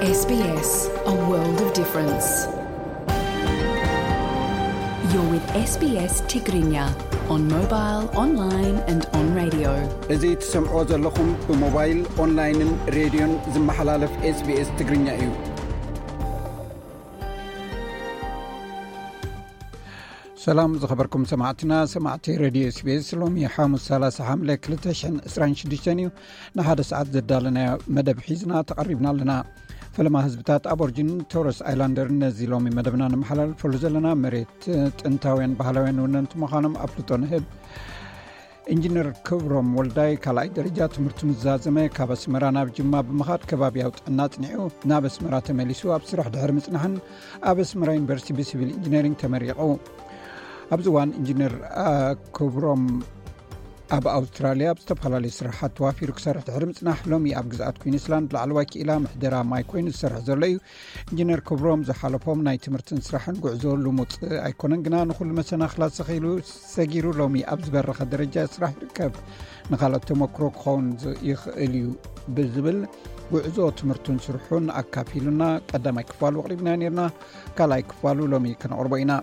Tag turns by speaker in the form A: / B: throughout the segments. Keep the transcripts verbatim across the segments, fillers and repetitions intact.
A: S B S, a world of difference. You're with S B S Tigrinya on mobile, online and on radio.
B: እዚ ትሰምዑ ዘለኹም ብሞባይል ኦንላይንን ሬድዮን ዝመሓላለፍ ኤስ ቢ ኤስ ትግርኛ እዩ። ሰላም ዝኸበርኩም ሰማዕትና ሰማዕቲ ሬድዮ ኤስ ቢ ኤስ ሎሚ ሓሙስ ሰላሳ ሐምሌ ሁለት ሺህ عشرين وستة እዩ ንሓደ ሰዓት ዘዳለናዮ መደብ ሒዝና ተቐሪብና ኣለና። ፈለማ ህዝብታት አቦርጂን ቶረስ አይላንደር ነዚ ሎሚ መደብና ንመሓላለፈሉ ዘለና መሬት ጥንታውያን ባህላውያን ወነንት ምዃኖም አፍልጦ ንህብ ኢንጂነር ክብሮም ወልዳይ ካልኣይ ደረጃ ትምህርቱ ምዛዘመ ካብ ኣስመራ ናብ ጅማ ብምኻድ ከባቢያዊ ጥዕና ጽኒዑ ናብ ኣስመራ ተመሊሱ ኣብ ስራሕ ድሕሪ ምጽናሕን ኣብ ኣስመራ ዩኒቨርሲቲ ብሲቪል ኢንጂነሪንግ ተመሪቑ። ኣብዚ እዋን ኢንጂነር ክብሮም ኣብ ኣውስትራልያ ብዝተፈላለዩ ስራሓት ተዋፊሩ ክሰርሕ ድሕሪ ምጽናሕ ሎሚ ኣብ ግዝኣት ኩዊንስላንድ ላዕለዋይ ክኢላ ምሕደራ ማይ ኮይኑ ዝሰርሕ ዘሎ እዩ። ኢንጂነር ክብሮም ዝሓለፎም ናይ ትምህርትን ስራሕን ጉዕዞ ልሙፅ ኣይኮነን ግና ንኩሉ መሰናኽላት ሰኺሉ ሰጊሩ ሎሚ ኣብ ዝበረኸ ደረጃ ስራሕ ይርከብ። ንኻልኦት ተመክሮ ክኸውን ይኽእል እዩ ብዝብል ጉዕዞ ትምህርቱን ስርሑን ኣካፊሉና ቀዳማይ ክፋሉ ኣቕሪብና ነርና ካልኣይ ክፋሉ ሎሚ ከነቕርቦ ኢና።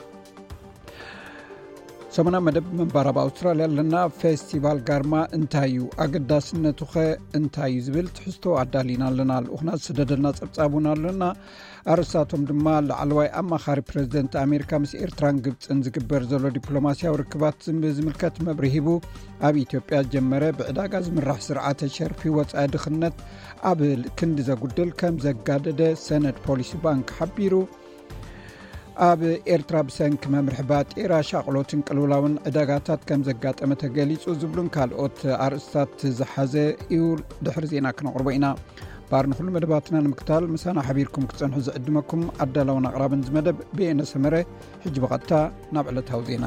B: ሰሙና መደብ መንባራ በአውስትራልያ ለና ፌስቲቫል ጋርማ እንታዩ አገዳስነቱ ኸ እንታዩ ዝብል ትሕዝቶ አዳሊና ኣለና። ልኡኽና ስደደልና ጸብጻቡና ኣለና። ኣርሳቶም ድማ ላዕለዋይ ኣማኻሪ ፕሬዝደንት አሜሪካ ምስ ኤርትራን ግብፅን ዝግበር ዘሎ ዲፕሎማስያዊ ርክባት ዝምልከት መብሪ ሂቡ ኣብ ኢትዮጵያ ጀመረ ብዕዳጋ ዝምራሕ ስርዓተ ሸርፊ ወፃኢ ድኽነት ኣብ ክንዲ ዘጉድል ከም ዘጋደደ ሰነድ ፖሊሲ ባንክ ሓቢሩ ኣብ ኤርትራ ብሰንኪ መምርሒ ባጤራ ሻቅሎትን ቅልውላውን ዕዳጋታት ከም ዘጋጠመ ተገሊጹ ዝብሉን ካልኦት ኣርእስታት ዝሓዘ እዩ። ድሕሪ ዜና ክነቕርቦ ኢና። ባርኒ ኩሉ መደባትና ንምክታል ምሳና ሓቢርኩም ክጸንሑ ዝዕድመኩም ኣዳላውን ኣቕራብን ዝመደብ ብኤነ ሰመረ ሕጂ በቐጥታ ናብ ዕለታዊ ዜና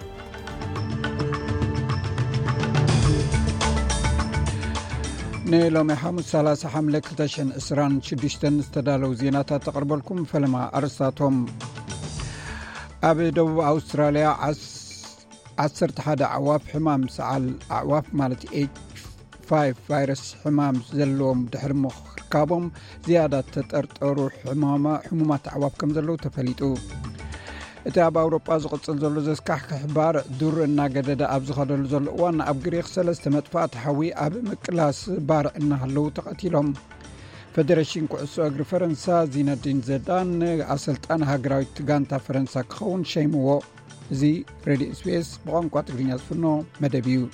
B: ንሎሚ ሓሙስ ሰላሳ ሐምሌ ሁለት ሺህ عشرين وستة ዝተዳለዉ ዜናታት ተቐርበልኩም። ፈለማ ኣርእስታቶም ኣብ ደቡብ ኣውስትራልያ ዓሰርተ ሓደ ኣዕዋፍ ሕማም ሰዓል ኣዕዋፍ ማለት ኤች ፋይቭ ቫይረስ ሕማም ዘለዎም ድሕሪ ምርካቦም ዝያዳ ተጠርጠሩ ሕሙማት ኣዕዋፍ ከም ዘለዉ ተፈሊጡ። እቲ ኣብ ኣውሮጳ ዝቕፅል ዘሎ ዘስካሕክሕ ባርዕ ዱር እናገደደ ኣብ ዝኸደሉ ዘሎ እዋን ኣብ ግሪክ ሰለስተ መጥፋእቲ ሓዊ ኣብ ምቅላስ ባርዕ እናሃለዉ ተቐቲሎም። ፌዴሬሽን ኩዕሶ እግሪ ፈረንሳ ዚነዲን ዘዳን ኣሰልጣን ሃገራዊት ጋንታ ፈረንሳ ክኸውን ሸይምዎ። እዚ ሬድዮ ኤስ ቢ ኤስ ብቋንቋ ትግርኛ ዝፍኖ መደብ እዩ።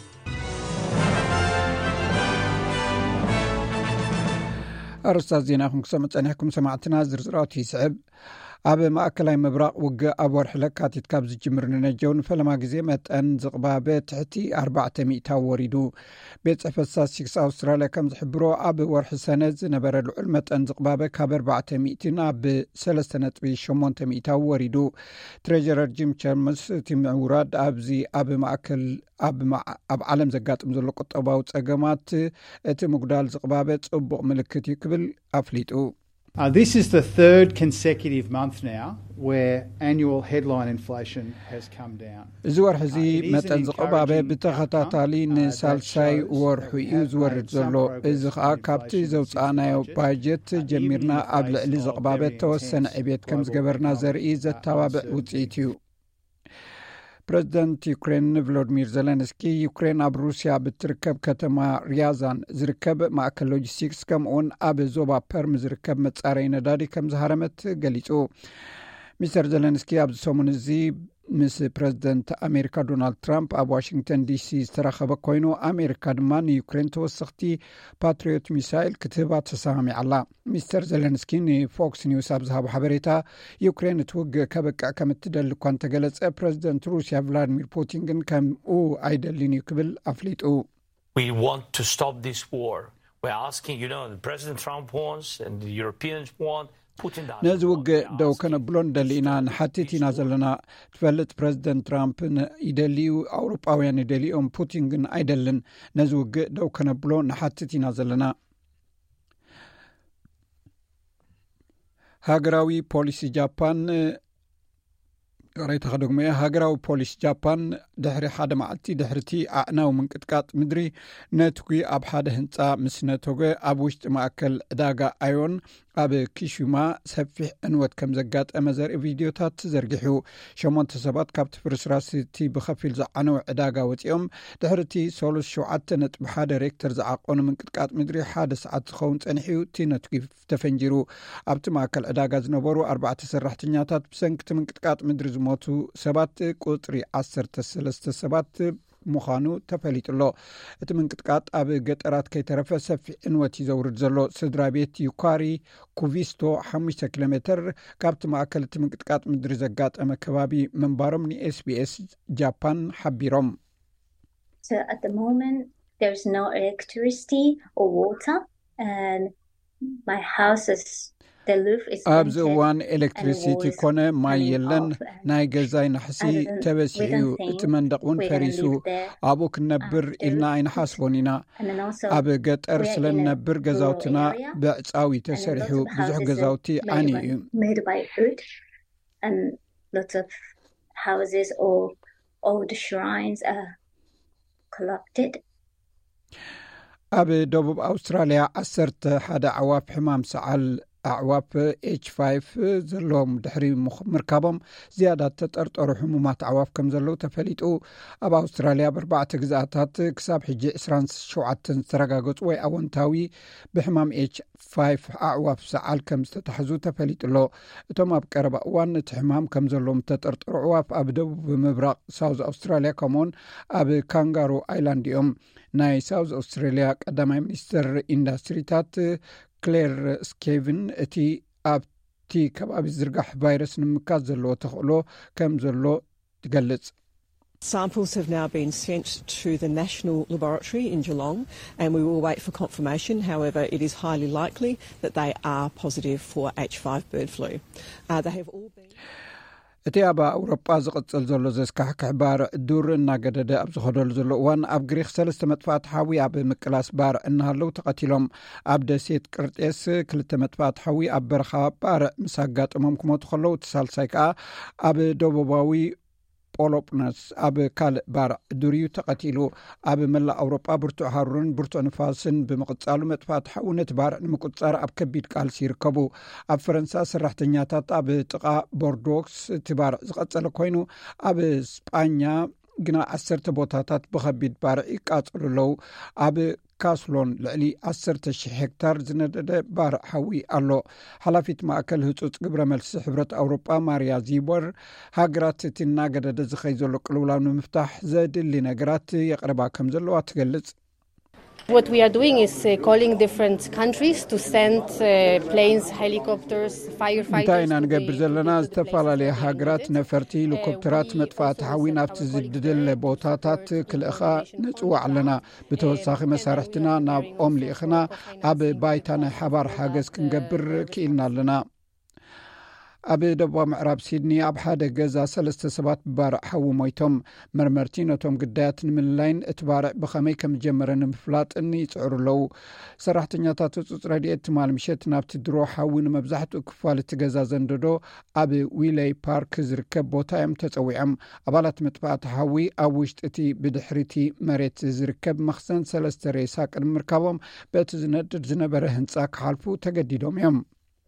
B: ኣርስታት ዜና ይኹም ክሰምዑ ፀኒሕኩም ሰማዕትና ዝርዝራት ይስዕብ። ኣብ ማእከላይ ምብራቕ ውግእ ኣብ ወርሒ ለካቲት ካብ ዝጅምር ንነጀው ንፈለማ ግዜ መጠን ዝቕባበ ትሕቲ ኣርባዕተ ሚእታዊ ወሪዱ። ቤት ጽሕፈት ስታትስቲክስ ኣውስትራልያ ከም ዝሕብሮ ኣብ ወርሒ ሰነ ዝነበረ ልዑል መጠን ዝቕባበ ካብ ኣርባዕተ ሚእቲ ናብ ሰለስተ ነጥቢ ሸሞንተ ሚእታዊ ወሪዱ። ትሬጀረር ጂም ቻልመርስ እቲ ምውራድ ኣብዚ ኣብ ማእከል ኣብ ዓለም ዘጋጥም ዘሎ ቁጠባዊ ጸገማት እቲ ምጉዳል ዝቕባበ ጽቡቕ ምልክት እዩ ክብል ኣፍሊጡ።
C: Uh, this is the third consecutive month now where annual headline inflation has come down.
B: እዚ ወርሒ እዚ መጠን ዝቕባበ ብተኸታታሊ ንሳልሳይ ወርሑ እዩ ዝወርድ ዘሎ። እዚ ከዓ ካብቲ ዘውፃእናዮ ባጀት ጀሚርና ኣብ ልዕሊ ዝቕባበ ተወሰነ ዕቤት ከም ዝገበርና ዘርኢ ዘተባብዕ ውፅኢት እዩ። ፕሬዚደንት ዩክሬን ቮሎዲሚር ዜሌንስኪ ዩክሬን ኣብ ሩስያ ብትርከብ ከተማ ሪያዛን ዝርከብ ማእከል ሎጂስቲክስ ከምኡውን ኣብ ዞባ ፐርም ዝርከብ መጻረዪ ነዳዲ ከም ዝሃረመት ገሊጹ። ሚስተር ዜሌንስኪ ኣብ ሰሙን እዚ ምስ ፕሬዚደንት ኣሜሪካ ዶናልድ ትራምፕ ኣብ ዋሽንግተን ዲሲ ዝተረኸበ ኮይኑ ኣሜሪካ ድማ ንዩክሬን ተወሰኽቲ ፓትሪዮት ሚሳይል ክትህባ ተሰማሚዓላ። ሚስተር ዜሌንስኪ ንፎክስ ኒውስ ኣብ ዝሃቦ ሓበሬታ ዩክሬን እትውግእ ከበቃዕ ከም እትደሊ እኳ እንተገለጸ ፕሬዚደንት ሩስያ ቭላድሚር ፑቲን ግን ከምኡ ኣይደልን እዩ ክብል ኣፍሊጡ።
D: We want to stop this war. We're asking, you know, the President Trump wants and the Europeans want
B: ነዚ ውግእ ደው ከነብሎ ንደሊ ኢና ንሓቲት ኢና ዘለና። ትፈልጥ ፕሬዚደንት ትራምፕ ይደልዩ ኣውሮጳውያን ይደልዮም ፑቲን ግን ኣይደልን። ነዚ ውግእ ደው ከነብሎ ንሓቲት ኢና ዘለና። ሃገራዊ ፖሊሲ ጃፓን ራይታ ከደግሞ ሃገራዊ ፖሊስ ጃፓን ድሕሪ ሓደ መዓልቲ ድሕርቲ ኣዕናው ምንቅጥቃጥ ምድሪ ነትጉ ኣብ ሓደ ህንፃ ምስ ነተጎ ኣብ ውሽጢ ማእከል ዕዳጋ ኣዮን ኣብ ኪሹማ ሰፊሕ ዕንወት ከም ዘጋጠመ ዘርኢ ቪድዮታት ተዘርጊሑ ሸሞንተ ሰባት ካብቲ ፍርስራስቲ ብኸፊል ዝዓነው ዕዳጋ ወፂኦም ድሕርቲ ሰሉስ ሸውዓተ ነጥቢ ሓደ ሬክተር ዝዓቆኑ ምንቅጥቃጥ ምድሪ ሓደ ሰዓት ዝኸውን ፀኒሑ እቲ ነትጉ ተፈንጂሩ ኣብቲ ማእከል ዕዳጋ ዝነበሩ ኣርባዕተ ሰራሕተኛታት ብሰንኪቲ ምንቅጥቃጥ ምድሪ ዝሞቱ ሰባት ቁፅሪ ዓሰርተ ሰለስተ ሰባት ምዃኑ ተፈሊጡሎ እቲ ምንቅጥቃጥ ኣብ ገጠራት ከይተረፈ ሰፊሕ ዕንወት ይዘውርድ ዘሎ ስድራ ቤት ዩካሪ ኩቪስቶ ሓሙሽተ ኪሎ ሜትር ካብቲ ማእከል እቲ ምንቅጥቃጥ ምድሪ ዘጋጠመ ከባቢ መንባሮም ንኤስቢኤስ ጃፓን ሓቢሮም
E: So at the moment there's no electricity or water and my house is
B: ኣብዚ እዋን ኤሌክትሪሲቲ ኮነ ማይ የለን ናይ ገዛይ ናሕሲ ተበሲሑ እቲ መንደቕ እውን ፈሪሱ ኣብኡ ክነብር ኢልና ኣይንሓስቦን ኢና ኣብ ገጠር ስለነብር ገዛውትና ብዕፃዊ ተሰሪሑ ብዙሕ ገዛውቲ ዓኒ እዩ ኣብ ደቡብ ኣውስትራልያ ዓሰርተ ሓደ ዓዋፍ ሕማም ሰዓል ኣዕዋፍ ኤች ፋይቭ ዘለዎም ድሕሪ ምርካቦም ዝያዳ ተጠርጠሩ ሕሙማት ኣዕዋፍ ከም ዘለዉ ተፈሊጡ ኣብ ኣውስትራልያ ብኣርባዕተ ግዝኣታት ክሳብ ሕጂ ዕስራን ሸውዓተን ዝተረጋገፁ ወይ ኣወንታዊ ብሕማም ኤች ፋይቭ ኣዕዋፍ ሰዓል ከም ዝተታሕዙ ተፈሊጡሎ እቶም ኣብ ቀረባ እዋን እቲ ሕማም ከም ዘለዎም ተጠርጠሩ ኣዕዋፍ ኣብ ደቡብ ምብራቕ ሳውዝ ኣውስትራልያ ከምኡውን ኣብ ካንጋሩ ኣይላንድ እዮም ናይ ሳውዝ ኣውስትራልያ ቀዳማይ ሚኒስትር ኢንዳስትሪታት ክሌር ስኬቭን እቲ ኣብቲ ከባቢ ዝርጋሕ ቫይረስ ንምካዝ ዘለዎ ተኽእሎ ከም ዘሎ ትገልጽ
F: Samples have now been sent to the National Laboratory in Geelong and we will wait for confirmation. However, it is highly likely that they are positive for H five bird flu. Uh, they have all been... እቲ ኣብ ኣውሮጳ ዝቕፅል ዘሎ ዘስካሕክሕ ባርዕ ዱር እናገደደ ኣብ ዝኸደሉ ዘሎ እዋን ኣብ ግሪክ ሰለስተ መጥፋእቲ ሓዊ ኣብ ምቅላስ ባርዕ እናሃለው ተቐቲሎም ኣብ ደሴት ቅርጤስ ክልተ መጥፋእቲ ሓዊ ኣብ በረኻ ባርዕ ምስ ኣጋጠሞም ክሞቱ ከለዉ እቲ ሳልሳይ ከዓ ኣብ ደቡባዊ ፖሎፕነስ ኣብ ካልእ ባርዕ ዱርዩ ተቐቲሉ ኣብ መላእ ኣውሮጳ ብርቱዕ ሃሩርን ብርቱዕ ንፋስን ብምቕጻሉ መጥፋእቲ ሓዊ ነቲ ባርዕ ንምቁጻር ኣብ ከቢድ ቃልሲ ይርከቡ ኣብ ፈረንሳ ሰራሕተኛታት ኣብ ጥቓ ቦርዶክስ እቲ ባርዕ ዝቐጸለ ኮይኑ ኣብ ስጳኛ ግና ዓሰርተ ቦታታት ብኸቢድ ባርዕ ይቃጸሉ ኣለዉ ኣብ ካስሎን ልዕሊ ዓሰርተ ሽሕ ሄክታር ዝነደደ ባርዕ ሓዊ ኣሎ ሓላፊት ማእከል ህፁፅ ግብረ መልሲ ሕብረት ኣውሮጳ ማርያ ዚቦር ሃገራት እቲ እናገደደ ዝኸይ ዘሎ ቅልውላው ንምፍታሕ ዘድሊ ነገራት የቕረባ ከም ዘለዋ ትገልጽ
G: What we are doing is uh, calling different countries to send uh, planes, helicopters, firefighters.
B: እንታይና ንገብር ዘለና ዝተፈላለዩ ሃገራት ነፈርቲ ሄሊኮፕተራት መጥፋእቲ ሓዊ ናብቲ ዝድድል ቦታታት ክልእኻ ነፅዋዕ ኣለና ብተወሳኺ መሳርሕትና ናብ ኦም ልኢኽና ኣብ ባይታ ናይ ሓባር ሓገዝ ክንገብር ክኢልና ኣለና ኣብ ደቡብ ምዕራብ ሲድኒ ኣብ ሓደ ገዛ ሰለስተ ሰባት ባርዕ ሓዊ ሞይቶም መርመርቲ ነቶም ግዳያት ንምልላይን እቲ ባርዕ ብኸመይ ከም ጀመረ ንምፍላጥን ይፅዕሩ ኣለዉ ሰራሕተኛታት ህፁፅ ረድኤት ትማል ምሸት ናብቲ ድሮ ሓዊ ንመብዛሕትኡ ክፋል እቲ ገዛ ዘንደዶ ኣብ ዊሌይ ፓርክ ዝርከብ ቦታ እዮም ተፀዊዖም ኣባላት መጥፋእቲ ሓዊ ኣብ ውሽጢ እቲ ብድሕሪቲ መሬት ዝርከብ መኽዘን ሰለስተ ሬሳ ቅድሚ ምርካቦም በቲ ዝነድድ ዝነበረ ህንፃ ክሓልፉ ተገዲዶም እዮም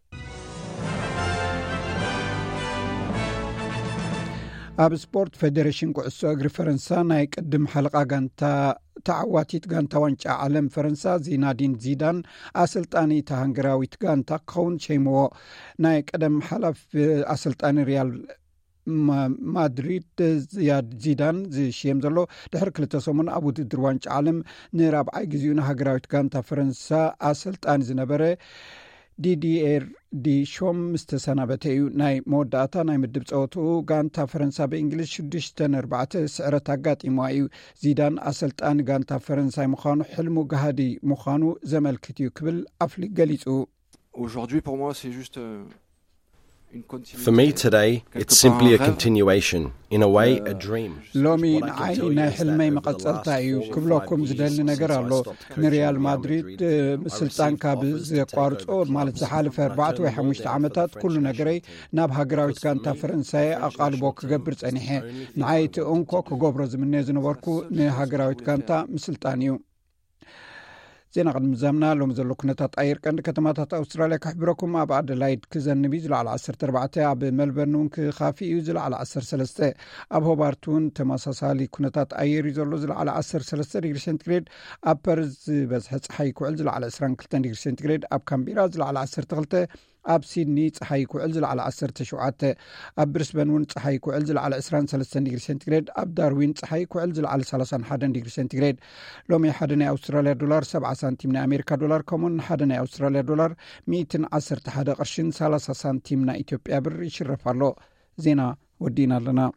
B: ኣብ ስፖርት ፌዴሬሽን ኩዕሶ እግሪ ፈረንሳ ናይ ቅድም ሓለቓ ጋንታ ተዓዋቲት ጋንታ ዋንጫ ዓለም ፈረንሳ ዚናዲን ዚዳን ኣሰልጣኒ ሃንገራዊት ጋንታ ክኸውን ሸይምዎ ናይ ቀደም ሓላፍ ኣሰልጣኒ ሪያል ማድሪድ ዝያድ ዚዳን ዝሽየም ዘሎ ድሕሪ ክልተ ሰሙን ኣብ ውድድር ዋንጫ ዓለም ንራብዓይ ግዚኡ ንሃገራዊት ጋንታ ፈረንሳ ኣሰልጣኒ ዝነበረ ዲዲኤር ዲሾም ምስተሰናበተ እዩ ናይ መወዳእታ ናይ ምድብ ፀወትኡ ጋንታ ፈረንሳ በእንግሊዝ ሽዱሽተ ኣርባዕተ ስዕረት ኣጋጢምዋ እዩ ዚዳን ኣሰልጣኒ ጋንታ ፈረንሳይ ምዃኑ ሕልሙ ጋሃዲ ምዃኑ ዘመልክት እዩ ክብል ኣፍሊቅ ገሊጹ
H: Aujourd'hui pour moi c'est juste For me today, it's simply a continuation. In a way, a dream.
B: لومي نعيني ناي حلمي مقصلتا ايو كبلوكم زدل نجر الله نريال مدريد سلطان كابز قارصو مالت زحالف أربعة وخمسة عامات كل نجري ناب هاغراويت كانتا فرنساي اقالبو كغبر صنيحه نعيت انكو كغبرز من زنبركو نهاغراويت كانتا مسلطانيو زينا قد مزامنا لهم زلو كنتات اير كان كتماتات استراليا كحبركم مع بعد لايد كزن بيزل على عصر تربعتي اب ملبورن كخافي يزل على عصر ثلاثة اب هوبارتون تماساسالي كنتات اير يزلو زل على عصر ثلاثة ديجري سنتيغريد اب بيرز بس حي كوعزل على عشرين ديجري سنتيغريد اب كامبيرا زل على عصر ثلاثة اب سيدني صحي كوعزل على عصر تشعات اب برسبن ون صحي كوعزل على عشرين وثلاثة ديجري سنتيغريد اب داروين صحي كوعزل على ثلاثة وواحد ديجري سنتيغريد لومي حدنا استراليا دولار سبعة سنتيم نا امريكا دولار كومون حدنا استراليا دولار مئة وعشرة حد قرشين ثلاثة سنتيم نا اثيوبيا بر يشرفالو زينا ودينا لنا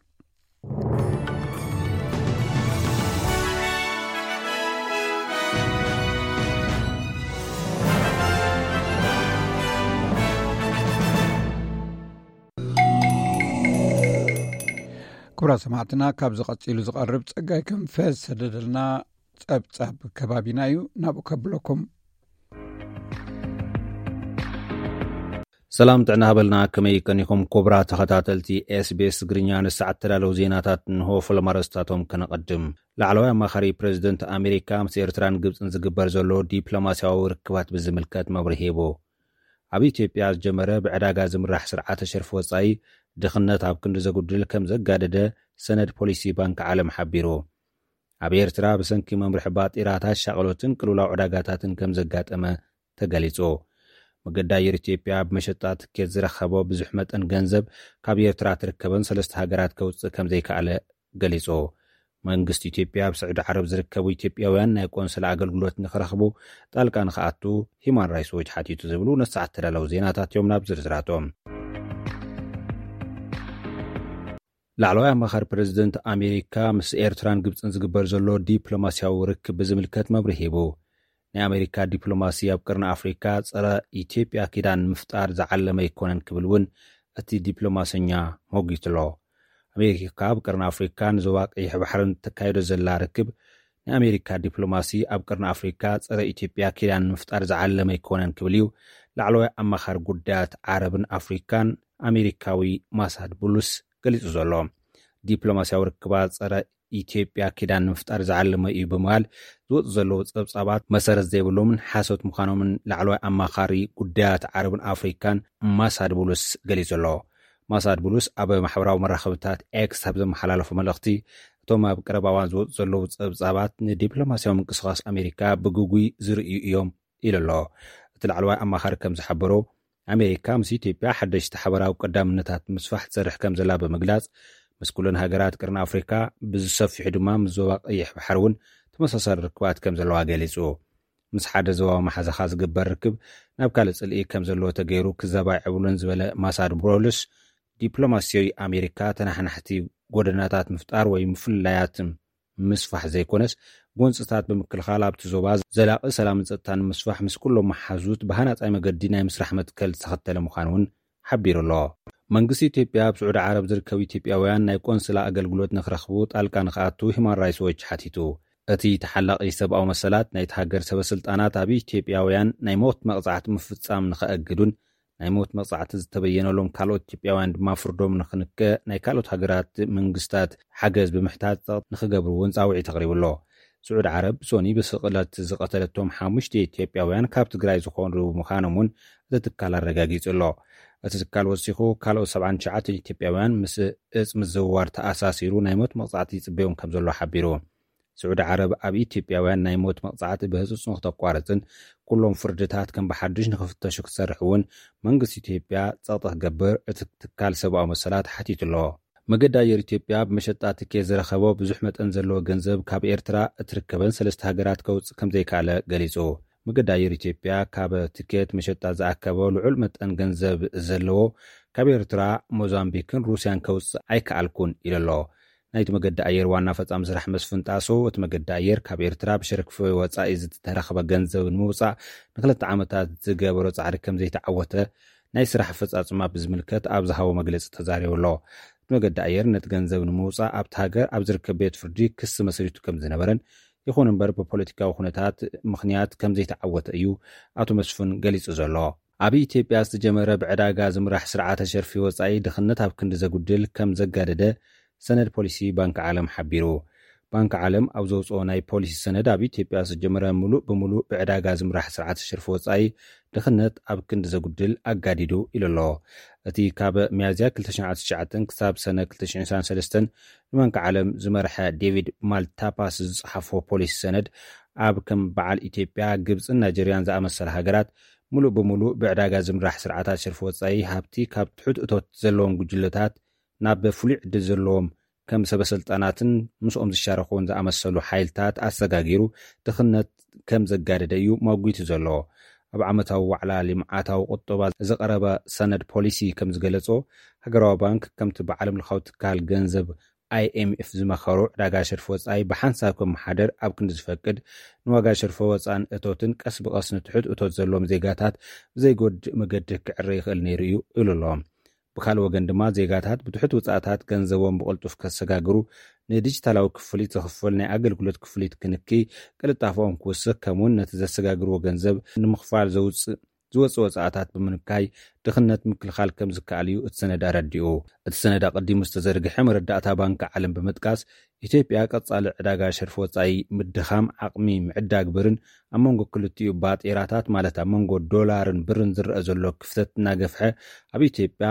B: كبرى سمعتنا كابز قصيلو زقرب صقاي كم فاز سددلنا صبصاب كبابينايو نابو كبلكم
I: سلام تعنا هبلنا كمي كنيكم كبرى تخاتلتي اس بي اس غرينيان الساعه تلالو زيناتات نهو فلمارستاتهم كنقدم لعلويا مخري بريزيدنت امريكا مس ايرتران غبصن زغبر زلو دبلوماسياوي ركبات بزملكات مبرهيبو ابي ኢትዮጵያ ጀመረ بعداغا زمرح سرعه شرف وصاي دخنت اب كند زغدل كم زغادده سند بوليسي بانك عالم حبيرو ابي ኤርትራ بسنكي ممرح باطيرات شاقلوتن قلولا عداغاتاتن كم زغاطمه تغليصو مغداير ኢትዮጵያ بمشطات كيت زرخبو بزح متن ገንዘብ ካብ ኤርትራ ተርከበን ሰለስተ ሃገራት ከውጽ ከም ዘይካለ ገሊጾ መንግስት ኢትዮጵያ በሳዑዲ ዓረብ ዝርከቡ ኢትዮጵያውያን ናይ ቆንስላ አገልግሎት ንኽረኽቡ ጣልቃ ንኽኣቱ ሂማን ራይትስ ዎች ሓቲቱ ዝብሉ ነሳዓት ተዳለው ዜናታት ዮም ናብ ዝርዝራቶም ላዕለዋይ ኣማኻሪ ፕሬዝደንት ኣሜሪካ ምስ ኤርትራን ግብፅን ዝግበር ዘሎ ዲፕሎማሲያዊ ርክብ ብዝምልከት መብርሂ ሂቡ ናይ ኣሜሪካ ዲፕሎማሲ ኣብ ቅርኒ ኣፍሪካ ፀረ ኢትዮጵያ ኪዳን ምፍጣር ዝዓለመ ይኮነን ክብል እውን እቲ ዲፕሎማሰኛ ሞጊትሎ أمريكا ኣብ ቅርኒ ኣፍሪካ ንዞባ ቀይሕ ባሕርን ተካይዶ ዘላ ርክብ ናይ ኣሜሪካ ዲፕሎማሲ ኣብ ቅርኒ ኣፍሪካ ፀረ ኢትዮጵያ ኪዳን ምፍጣር ዝዓለመ ይኮነን ክብል እዩ ላዕለዋይ ኣማኻሪ ጉዳያት ዓረብን ኣፍሪካን ኣሜሪካዊ ማሳድ ቡሉስ ገሊጹ ዘሎ ዲፕሎማሲያዊ ርክባት ፀረ ኢትዮጵያ ኪዳን ምፍጣር ዝዓለመ እዩ ብምባል ዝወፁ ዘለዉ ፀብፃባት መሰረት ዘይብሎምን ሓሶት ምዃኖምን ላዕለዋይ ኣማኻሪ ጉዳያት ዓረብን ኣፍሪካን ማሳድ ቡሉስ ገሊጹ ኣሎ ማሳድ ቡሉስ ኣብ ማሕበራዊ መራኸብታት ኤክስ ኣብ ዘመሓላለፉ መልእኽቲ እቶም ኣብ ቀረባዋን ዝወፁ ዘለዉ ፀብፃባት ንዲፕሎማስያዊ ምንቅስቓስ ኣሜሪካ ብጉጉይ ዝርእዩ እዮም ኢሉ ኣሎ እቲ ላዕለዋይ ኣማኻሪ ከም ዝሓበሮ ኣሜሪካ ምስ ኢትዮጵያ ሓደሽቲ ሓበራዊ ቀዳምነታት ምስፋሕ ትሰርሕ ከም ዘላ ብምግላጽ ምስ ኩለን ሃገራት ቅርኒ ኣፍሪካ ብዝሰፊሑ ድማ ምስ ዞባ ቀይሕ ባሕሪ እውን ተመሳሳሊ ርክባት ከም ዘለዋ ገሊጹ ምስ ሓደ ዞባዊ ማሓዛኻ ዝግበር ርክብ ናብ ካልእ ጽልኢ ከም ዘለዎ ተገይሩ ክዘባይ ዕብሉን ዝበለ ማሳድ ቡሉስ ዲፕሎማሲያዊ ኣሜሪካ ተናሕናሕቲ ጎደናታት ምፍጣር ወይ ምፍላያት ምስፋሕ ዘይኮነስ ጎንፅታት ብምክልኻል ኣብቲ ዞባ ዘላቒ ሰላምን ፀጥታን ምስፋሕ ምስ ኩሎም መሓዙት ብሃናፃይ መገዲ ናይ ምስራሕ መትከል ዝተኸተለ ምዃኑ እውን ሓቢሩ ኣሎ መንግስቲ ኢትዮጵያ ኣብ ስዑድ ዓረብ ዝርከቡ ኢትዮጵያውያን ናይ ቆንስላ ኣገልግሎት ንኽረኽቡ ጣልቃ ንኽኣቱ ሂማን ራይትስ ዎች ሓቲቱ እቲ ተሓላቒ ሰብኣዊ መሰላት ናይቲ ሃገር ሰበስልጣናት ኣብ ኢትዮጵያውያን ናይ ሞት መቕፃዕቲ ምፍፃም ንኽአግዱን ናይ ሞት መቕፃዕቲ ዝተበየነሎም ካልኦት ኢትዮጵያውያን ድማ ፍርዶም ንኽንከ ናይ ካልኦት ሃገራት መንግስታት ሓገዝ ብምሕታት ንኽገብሩ እውን ፃውዒት ተቕሪቡሎ ስዑድ ዓረብ ሶኒ ብስቕለት ዝቐተለቶም ሓሙሽተ ኢትዮጵያውያን ካብ ትግራይ ዝኾኑ ምዃኖም እውን እቲ ትካል ኣረጋጊጹ ኣሎ እቲ ትካል ወሲኹ ካልኦት ሰብዓን ትሽዓተ ኢትዮጵያውያን ምስ እፅ ምዝውዋር ተኣሳሲሩ ናይ ሞት መቕፃዕቲ ይፅበዮም ከም ዘሎ ሓቢሩ ስዑድ ዓረብ ኣብ ኢትዮጵያውያን ናይ ሞት መቕፃዕቲ ብህፁፅ ንኽተቋርፅን ኩሎም ፍርድታት ከም ብሓድሽ ንኽፍተሹ ክሰርሕ እውን መንግስቲ ኢትዮጵያ ፀቕጢ ክገብር እቲ ትካል ሰብኣዊ መሰላት ሓቲቱ ኣሎ መገዲ ኣየር ኢትዮጵያ ብመሸጣ ትኬት ዝረኸቦ ብዙሕ መጠን ዘለዎ ገንዘብ ካብ ኤርትራ እትርከበን ሰለስተ ሃገራት ከውፅእ ከም ዘይካለ ገሊጹ መገዲ ኣየር ኢትዮጵያ ካብ ትኬት መሸጣ ዝኣከቦ ልዑል መጠን ገንዘብ ዘለዎ ካብ ኤርትራ ሞዛምቢክን ሩስያን ከውፅእ ኣይከኣልኩን ኢሉ ኣሎ ናይቲ መገዲ ኣየር ዋና ፈጻሚ ስራሕ መስፍን ጣሶ እቲ መገዲ ኣየር ካብ ኤርትራ ብሸርክፊ ወፃኢ ዝተረኸበ ገንዘብ ንምውፃእ ንክልተ ዓመታት ዝገበሮ ፃዕሪ ከም ዘይተዓወተ ናይ ስራሕ ፈጻጽማ ብዝምልከት ኣብ ዝሃቦ መግለጺ ተዛሪቡ ኣሎ ብመገዲ ኣየር ነቲ ገንዘብ ንምውፃእ ኣብቲ ሃገር ኣብ ዝርከብ ቤት ፍርዲ ክስ መስሪቱ ከም ዝነበረን ይኹን እምበር ብፖለቲካዊ ኩነታት ምኽንያት ከም ዘይተዓወተ እዩ ኣቶ መስፍን ገሊጹ ዘሎ ኣብ ኢትዮጵያ ዝተጀመረ ብዕዳጋ ዝምራሕ ስርዓተ ሸርፊ ወጻኢ ድኽነት ኣብ ክንዲ ዘጉድል ከም ዘጋደደ ሰነድ ፖሊሲ ባንኪ ዓለም ሓቢሩ ባንኪ ዓለም ኣብ ዘውፅኦ ናይ ፖሊሲ ሰነድ ኣብ ኢትዮጵያ ዝተጀመረ ሙሉእ ብሙሉእ ብዕዳጋ ዝምራሕ ስርዓተ ሸርፊ ወጻኢ ድኽነት ኣብ ክንዲ ዘጉድል ኣጋዲዱ ኢሉ ኣሎ እቲ ካብ ሚያዝያ ክልተ ሽሕን ዓሰርተ ትሽዓተ ክሳብ ሰነ ክልተ ሽሕን ዒስራን ሰለስተን ንባንኪ ዓለም ዝመርሐ ዴቪድ ማልታፓስ ዝፅሓፎ ፖሊሲ ሰነድ ኣብ ከም በዓል ኢትዮጵያ ግብፅን ናይጀርያን ዝኣመሰለ ሃገራት ሙሉእ ብሙሉእ ብዕዳጋ ዝምራሕ ስርዓታት ሸርፊ ወጻኢ ሃብቲ ካብ ትሑት እቶት ዘለዎም ጉጅለታት ናብ ፍሉይ ዕድል ዘለዎም ከም ሰበስልጣናትን ምስኦም ዝሻረኹን ዝኣመሰሉ ሓይልታት ኣሰጋጊሩ ድኽነት ከም ዘጋደደ እዩ መጉይቱ ዘሎ ኣብ ዓመታዊ ዋዕላ ልምዓታዊ ቁጠባ ዝቐረበ ሰነድ ፖሊሲ ከም ዝገለጾ ሃገራዊ ባንክ ከምቲ ብዓለም ለኻዊ ትካል ገንዘብ ኣይ ኤም ኤፍ ዝመኸሩ ዕዳጋ ሸርፊ ወጻኢ ብሓንሳብ ከም መሓደር ኣብ ክንዲ ዝፈቅድ ንዋጋ ሸርፊ ወጻን እቶትን ቀስ ብቐስ ንትሑት እቶት ዘለዎም ዜጋታት ብዘይጎድእ መገዲ ክዕረ ይኽእል ነይሩ እዩ ኢሉ ኣሎ ብካልእ ወገን ድማ ዜጋታት ብትሑት ውፃእታት ገንዘቦም ብቕልጡፍ ከሰጋግሩ ንዲጂታላዊ ክፍሊት ዝኽፈል ናይ ኣገልግሎት ክፍሊት ክንኪ ቅልጣፎም ክውስኽ ከምውን ነቲ ዘሰጋግርዎ ገንዘብ ንምኽፋል ዘውፅእ ዝወፅእ ወፃእታት ብምንካይ ድኽነት ምክልኻል ከም ዝከኣል እዩ እቲ ሰነድ ኣረዲኡ እቲ ሰነድ ኣቐዲሙ ዝተዘርግሐ መረዳእታ ባንኪ ዓለም ብምጥቃስ ኢትዮጵያ ቀጻሊ ዕዳጋ ሸርፊ ወጻኢ ምድኻም ዓቕሚ ምዕዳግ ብርን ኣብ መንጎ ክልቲኡ ባጤራታት ማለት ኣብ መንጎ ዶላርን ብርን ዝርአ ዘሎ ክፍተት እናገፍሐ ኣብ ኢትዮጵያ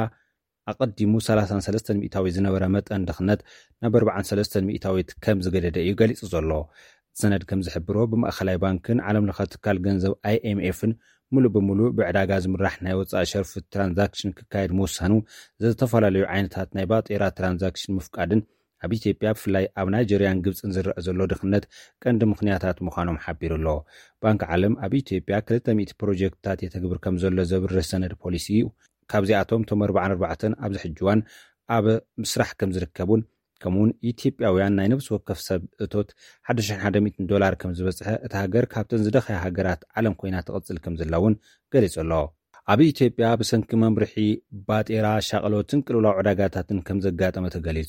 I: ኣቐዲሙ ሰላሳ ወሰለስተ ሚእታዊ ዝነበረ መጠን ድኽነት ናብ ኣርባዓ ወሰለስተ ሚእታዊት ከም ዝገደደ እዩ ገሊጹ ዘሎ ሰነድ ከም ዝሕብሮ ብማእኸላይ ባንክን ዓለም ለኸ ትካል ገንዘብ ኣይ ኤም ኤፍን ሙሉእ ብሙሉእ ብዕዳጋ ዝምራሕ ናይ ወፃኢ ሸርፊ ትራንዛክሽን ክካየድ ምውሳኑ ዝተፈላለዩ ዓይነታት ናይ ባጤራ ትራንዛክሽን ምፍቃድን ኣብ ኢትዮጵያ ብፍላይ ኣብ ናይጀርያን ግብፅን ዝርአ ዘሎ ድኽነት ቀንዲ ምኽንያታት ምዃኖም ሓቢሩ ኣሎ ባንኪ ዓለም ኣብ ኢትዮጵያ ክልተ ሚእቲ ፕሮጀክትታት የተግብር ከም ዘሎ ዘብርህ ሰነድ ፖሊሲ እዩ ካብዚኣቶም ቶም ኣርባዓን ኣርባዕተን ኣብ ዝሕጅዋን ኣብ ምስራሕ ከም ዝርከቡን ከምውን ኢትዮጵያውያን ናይ ነብሲ ወከፍ ሰብ እቶት ሓሙሽተ ሽሕን ሓደ ሚእቲ ዶላር ከም ዝበፅሐ እቲ ሃገር ካብተን ዝደኸያ ሃገራት ዓለም ኮይና ትቕፅል ከም ዘላውን ገሊጹ ኣሎ ኣብ ኢትዮጵያ ብሰንኪ መምርሒ ባጤራ ሻቕሎትን ቅልውላው ዕዳጋታትን ከም ዘጋጠመ ተገሊጹ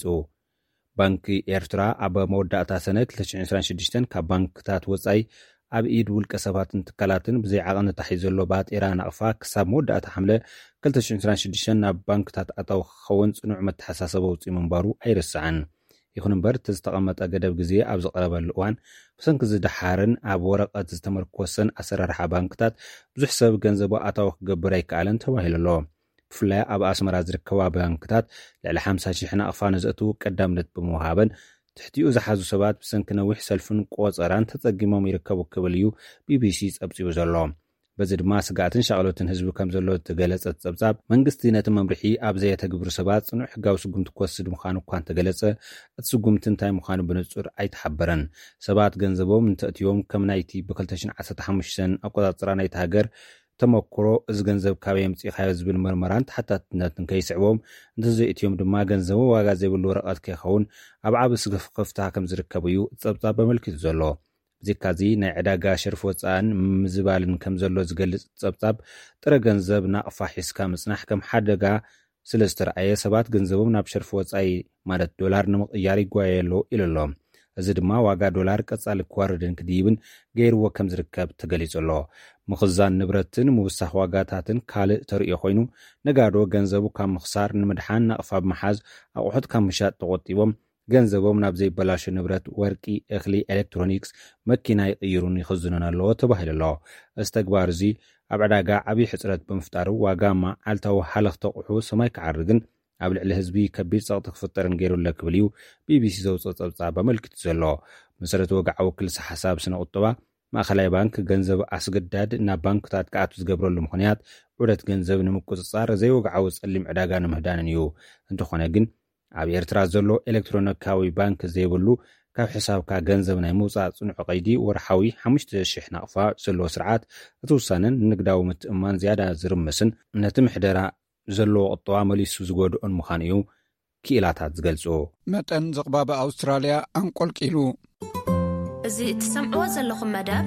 I: ባንኪ ኤርትራ ኣብ መወዳእታ ሰነ ክልተ ሽሕን ዒስራን ሽዱሽተ ካብ ባንክታት ወጻኢ ኣብ ኢድ ውልቀ ሰባትን ትካላትን ብዘይ ዓቐን ተታሒዙ ዘሎ ባጤራ ናቕፋ ክሳብ መወዳእታ ሓምለ ክልተ ሽሕን ዒስራን ሽዱሽተ ናብ ባንክታት ኣታዊ ክኸውን ጽኑዕ መተሓሳሰበ ውፅኢ ምንባሩ ኣይርስዓን ይኹን እምበር እቲ ዝተቐመጠ ገደብ ግዜ ኣብ ዝቐረበሉ እዋን ብሰንኪ ዝደሓርን ኣብ ወረቐት ዝተመርኮሰን ኣሰራርሓ ባንክታት ብዙሕ ሰብ ገንዘቡ ኣታዊ ክገብር ኣይከኣለን ተባሂሉ ኣሎ ብፍላይ ኣብ ኣስመራ ዝርከባ ባንክታት ልዕሊ ሓምሳ ሽሕ ናቕፋ ነዘእትዉ ቀዳምነት ብምውሃበን ትሕቲኡ ዝሓዙ ሰባት ብሰንኪ ነዊሕ ሰልፍን ቆፀራን ተጸጊሞም ይርከቡ ክብል እዩ ቢቢሲ ጸብጺቡ ዘሎ በዚ ድማ ስጋኣትን ሻቕሎትን ህዝቢ ከም ዘሎ ተገለጸት ጸብጻብ መንግስቲ ነቲ መምርሒ ኣብ ዘየተግብሩ ሰባት ጽኑዕ ሕጋዊ ስጉምቲ ክወስድ ምዃኑ እኳ እንተገለጸ እቲ ስጉምቲ እንታይ ምዃኑ ብንጹር ኣይተሓበረን ሰባት ገንዘቦም እንተእትዮም ከም ናይቲ ብክልተ ሽሕን ዓሰርተ ሓሙሽተ ኣቆጻጽራ ናይቲ ሃገር ተመክሮ እዚ ገንዘብ ካበይ የምፂእኻዮ ዝብል መርመራን ተሓታትነትን ከይስዕቦም እንተዘይእትዮም ድማ ገንዘቡ ዋጋ ዘይብሉ ወረቐት ከይኸውን ኣብ ዓብ ስግፍ ክፍታ ከም ዝርከቡ እዩ ጸብጻብ ኣመልኪቱ ዘሎ ብዚካዚ ናይ ዕዳጋ ሸርፊ ወፃእን ምዝባልን ከም ዘሎ ዝገልጽ ጸብጻብ ጥረ ገንዘብ ናቕፋ ሒዝካ ምጽናሕ ከም ሓደጋ ስለ ዝተረኣየ ሰባት ገንዘቦም ናብ ሸርፊ ወፃኢ ማለት ዶላር ንምቕያር ይጓየሎ ኢሉ ኣሎ እዚ ድማ ዋጋ ዶላር ቀጻሊ ክዋርድን ክድይብን ገይርዎ ከም ዝርከብ ተገሊጹ ኣሎ ምኽዛን ንብረትን ምውሳኽ ዋጋታትን ካልእ ተርእዮ ኮይኑ ነጋዶ ገንዘቡ ካብ ምኽሳር ንምድሓን ናቕፋ ብምሓዝ ኣቑሑት ካብ ምሻጥ ተቖጢቦም ገንዘቦም ናብ ዘይበላሹ ንብረት ወርቂ እኽሊ ኤሌክትሮኒክስ መኪና ይቕይሩን ይኽዝኑን ኣለዎ ተባሂሉ ኣሎ እዚ ተግባር እዚ ኣብ ዕዳጋ ዓብዪ ሕፅረት ብምፍጣሩ ዋጋማ ዓልታዊ ሓለኽቲ ኣቑሑ ሰማይ ክዓርግን ኣብ ልዕሊ ህዝቢ ከቢድ ጸቕጢ ክፍጠርን ገይሩለ ክብል እዩ ቢቢሲ ዘውፅኦ ጸብጻብ ኣመልኪቱ ዘሎ መሰረት ወግዓዊ ክልሲ ሓሳብ ስነ ቁጠባ ማእኸላይ ባንክ ገንዘብ ኣስገዳድ ናብ ባንክታት ክኣቱ ዝገብረሉ ምኽንያት ዑደት ገንዘብ ንምቁፅጻር ዘይወግዓዊ ጸሊም ዕዳጋ ንምህዳንን እዩ እንተኾነ ግን ኣብ ኤርትራ ዘሎ ኤሌክትሮኒካዊ ባንክ ዘይብሉ ካብ ሕሳብካ ገንዘብ ናይ ምውፃእ ጽኑዕ ቀይዲ ወርሓዊ ሓሙሽተ ሽሕ ናቕፋ ዘለዎ ስርዓት እቲ ውሳነን ንግዳዊ ምትእማን ዝያዳ ዝርምስን ነቲ ምሕደራ ዘለዎ ቁጠባ መሊሱ ዝጎድኦን ምዃኑ እዩ ክኢላታት ዝገልጹ
B: መጠን ዝቕባቢ ኣውስትራልያ ኣንቆልቂሉ
J: እዚ እትሰምዕዎ ዘለኹም መደብ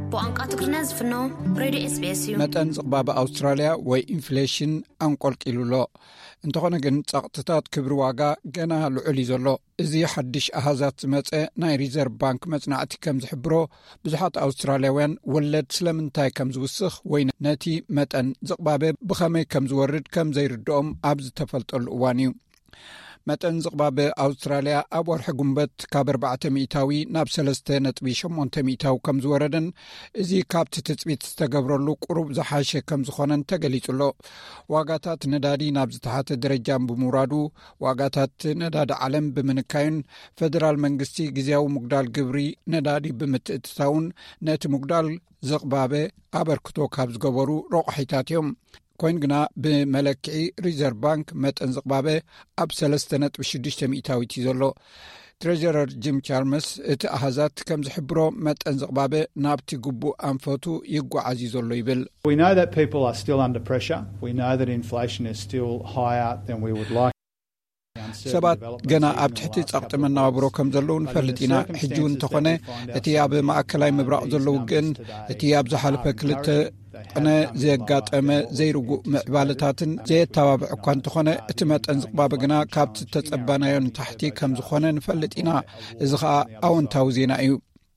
J: በቋንቋ ትግርኛ ዝፍኖ ሬዲዮ ኤስ ቢ ኤስ እዩ
B: መጠን ዝቕባበ ኣውስትራልያ ወይ ኢንፍሌሽን አንቆልቂሉሎ እንተኾነ ግን ጸቕጥታት ክብሪ ዋጋ ገና ልዑል እዩ ዘሎ እዚ ሓድሽ ኣሃዛት ዝመፀ ናይ ሪዘርቭ ባንክ መጽናዕቲ ከም ዝሕብሮ ብዙሓት ኣውስትራልያውያን ወለድ ስለምንታይ ከም ዝውስኽ ወይ ነቲ መጠን ዝቕባበ ብኸመይ ከም ዝወርድ ከም ዘይርድኦም ኣብ ዝተፈልጠሉ እዋን እዩ መጠን ዝቕባበ ኣውስትራልያ ኣብ ወርሒ ጉንበት ካብ ኣርባዕተ ሚእታዊ ናብ ሰለስተ ነጥቢ ሸሞንተ ሚእታዊ ከም ዝወረደን እዚ ካብቲ ትፅቢት ዝተገብረሉ ቁሩብ ዝሓሸ ከም ዝኾነን ተገሊጹሎ ዋጋታት ነዳዲ ናብ ዝተሓተ ደረጃን ብምውራዱ ዋጋታት ነዳዲ ዓለም ብምንካዩን ፌደራል መንግስቲ ግዜያዊ ምጉዳል ግብሪ ነዳዲ ብምትእትታውን ነቲ ምጉዳል ዝቕባበ ኣበርክቶ ካብ ዝገበሩ ረቑሒታት እዮም ኮይን ግና ብመለክዒ ሪዘርቭ ባንክ መጠን ዝቕባበ ኣብ ሰለስተ ነጥቢ ሽዱሽተ ሚእታዊት እዩ ዘሎ ትሬጀረር ጂም ቻልመስ እቲ ኣሃዛት ከም ዝሕብሮ መጠን ዝቕባበ ናብቲ ግቡእ ኣንፈቱ ይጓዓዝ እዩ ዘሎ ይብል
C: We know that people are still under pressure. We know that inflation is still higher than we would like.
B: ሰባት ገና ኣብ ትሕቲ ጸቕጢ መነባብሮ ከም ዘለዉ ንፈልጥ ኢና ሕጂ እውን እንተኾነ እቲ ኣብ ማእከላይ ምብራቕ ዘሎ ውግእን እቲ ኣብ ዝሓለፈ ክልተ ቅነ ዘጋጠመ ዘይርጉእ ምዕባለታትን ዘየተባብዕ እኳ እንተኾነ እቲ መጠን ዝቕባበ ግና ካብቲ ተጸባናዮን ታሕቲ ከም ዝኾነ ንፈልጥ ኢና እዚ ከዓ ኣወንታዊ ዜና እዩ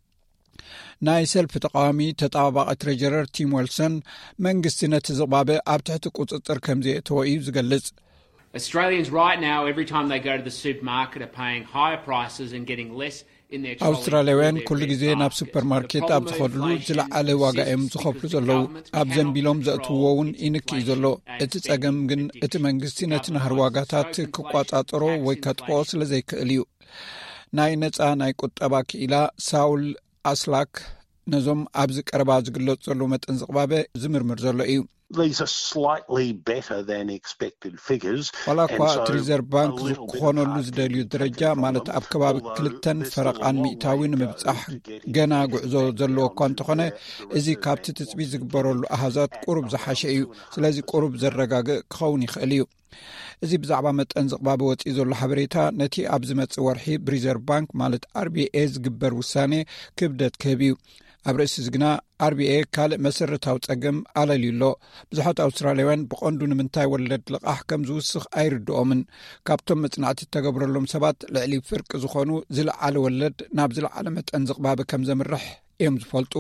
B: ናይ ሰልፊ ተቃዋሚ ተጣባባቂ ትሬጀረር ቲም ዌልሰን መንግስቲ ነቲ ዝቕባበ ኣብ ትሕቲ ቁፅጥር ከም ዘየተወ እዩ ዝገልጽ
K: Australians right now every time they go to the supermarket are paying higher prices and getting less in their trolley.
B: ኣውስትራልያውያን ኩሉ ግዜ ናብ ሱፐርማርኬት ኣብ ዝኸድሉ ዝለዓለ ዋጋ እዮም ዝኸፍሉ ዘለዉ ኣብ ዘንቢሎም ዘእትውዎውን ይንክ እዩ ዘሎ እቲ ጸገም ግን እቲ መንግስቲ ነቲ ናህር ዋጋታት ክቋጻጽሮ ወይ ከጥፍኦ ስለ ዘይክእል እዩ ናይ ነጻ ናይ ቁጠባ ክኢላ ሳውል ኣስላክ ነዞም ኣብዚ ቀረባ ዝግለጽ ዘሎ መጠን ዝቕባበ ዝምርምር ዘሎ እዩ
L: These are slightly better than expected figures.
B: ወላኳ ሪዘርቭ ባንክ ዝኮነሉ ዝደልዩ ደረጃ ማለት ኣብ ከባቢ ክልተን ፈረቃን ሚእታዊ ንምብጻሕ ገና ጉዕዞ ዘለዎ እኳ እንተኾነ እዚ ካብቲ ትፅቢት ዝግበረሉ ኣሃዛት ቁሩብ ዝሓሸ እዩ ስለዚ ቁሩብ ዘረጋግእ ክኸውን ይኽእል እዩ እዚ ብዛዕባ መጠን ዝቕባበ ወፂኡ ዘሎ ሓበሬታ ነቲ ኣብ ዝመጽእ ወርሒ ብሪዘርቭ ባንክ ማለት አር ቢ ኤ ዝግበር ውሳኔ ክብደት ክህብ እዩ ኣብ ርእሲ ዝግና አር ቢ ኤ ካልእ መሰረታዊ ጸገም ኣለልዩሎ ብዙሓት ኣውስትራልያውያን ብቐንዱ ንምንታይ ወለድ ልቓሕ ከም ዝውስኽ ኣይርድኦምን ካብቶም መጽናዕቲ ተገብረሎም ሰባት ልዕሊ ፍርቂ ዝኾኑ ዝለዓለ ወለድ ናብ ዝለዓለ መጠን ዝቕባበ ከም ዘምርሕ እዮም ዝፈልጡ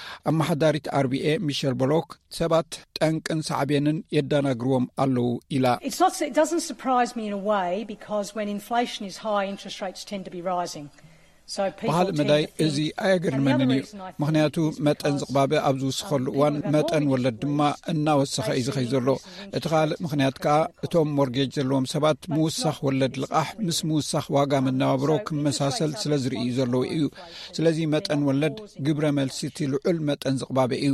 B: ኣማሓዳሪት አር ቢ ኤ ሚሸል ቦሎክ ሰባት ጠንቅን ሳዕቤንን የዳናግርዎም ኣለዉ ኢላ
M: It's not it doesn't surprise me in a way because when inflation is high interest rates tend to be rising
B: ባህል መዳይ እዚ ኣየገርመንን እዩ ምክንያቱ መጠን ዝቕባበ ኣብ ዝውስኸሉ እዋን መጠን ወለድ ድማ እናወሰኸ እዩ ዝኸይ ዘሎ እቲ ካልእ ምክንያት ከዓ እቶም ሞርጌጅ ዘለዎም ሰባት ምውሳኽ ወለድ ልቓሕ ምስ ምውሳኽ ዋጋ መነባብሮ ክመሳሰል ስለ ዝርእዩ ዘለዉ እዩ ስለዚ መጠን ወለድ ግብረ መልሲ እቲ ልዑል መጠን ዝቕባበ እዩ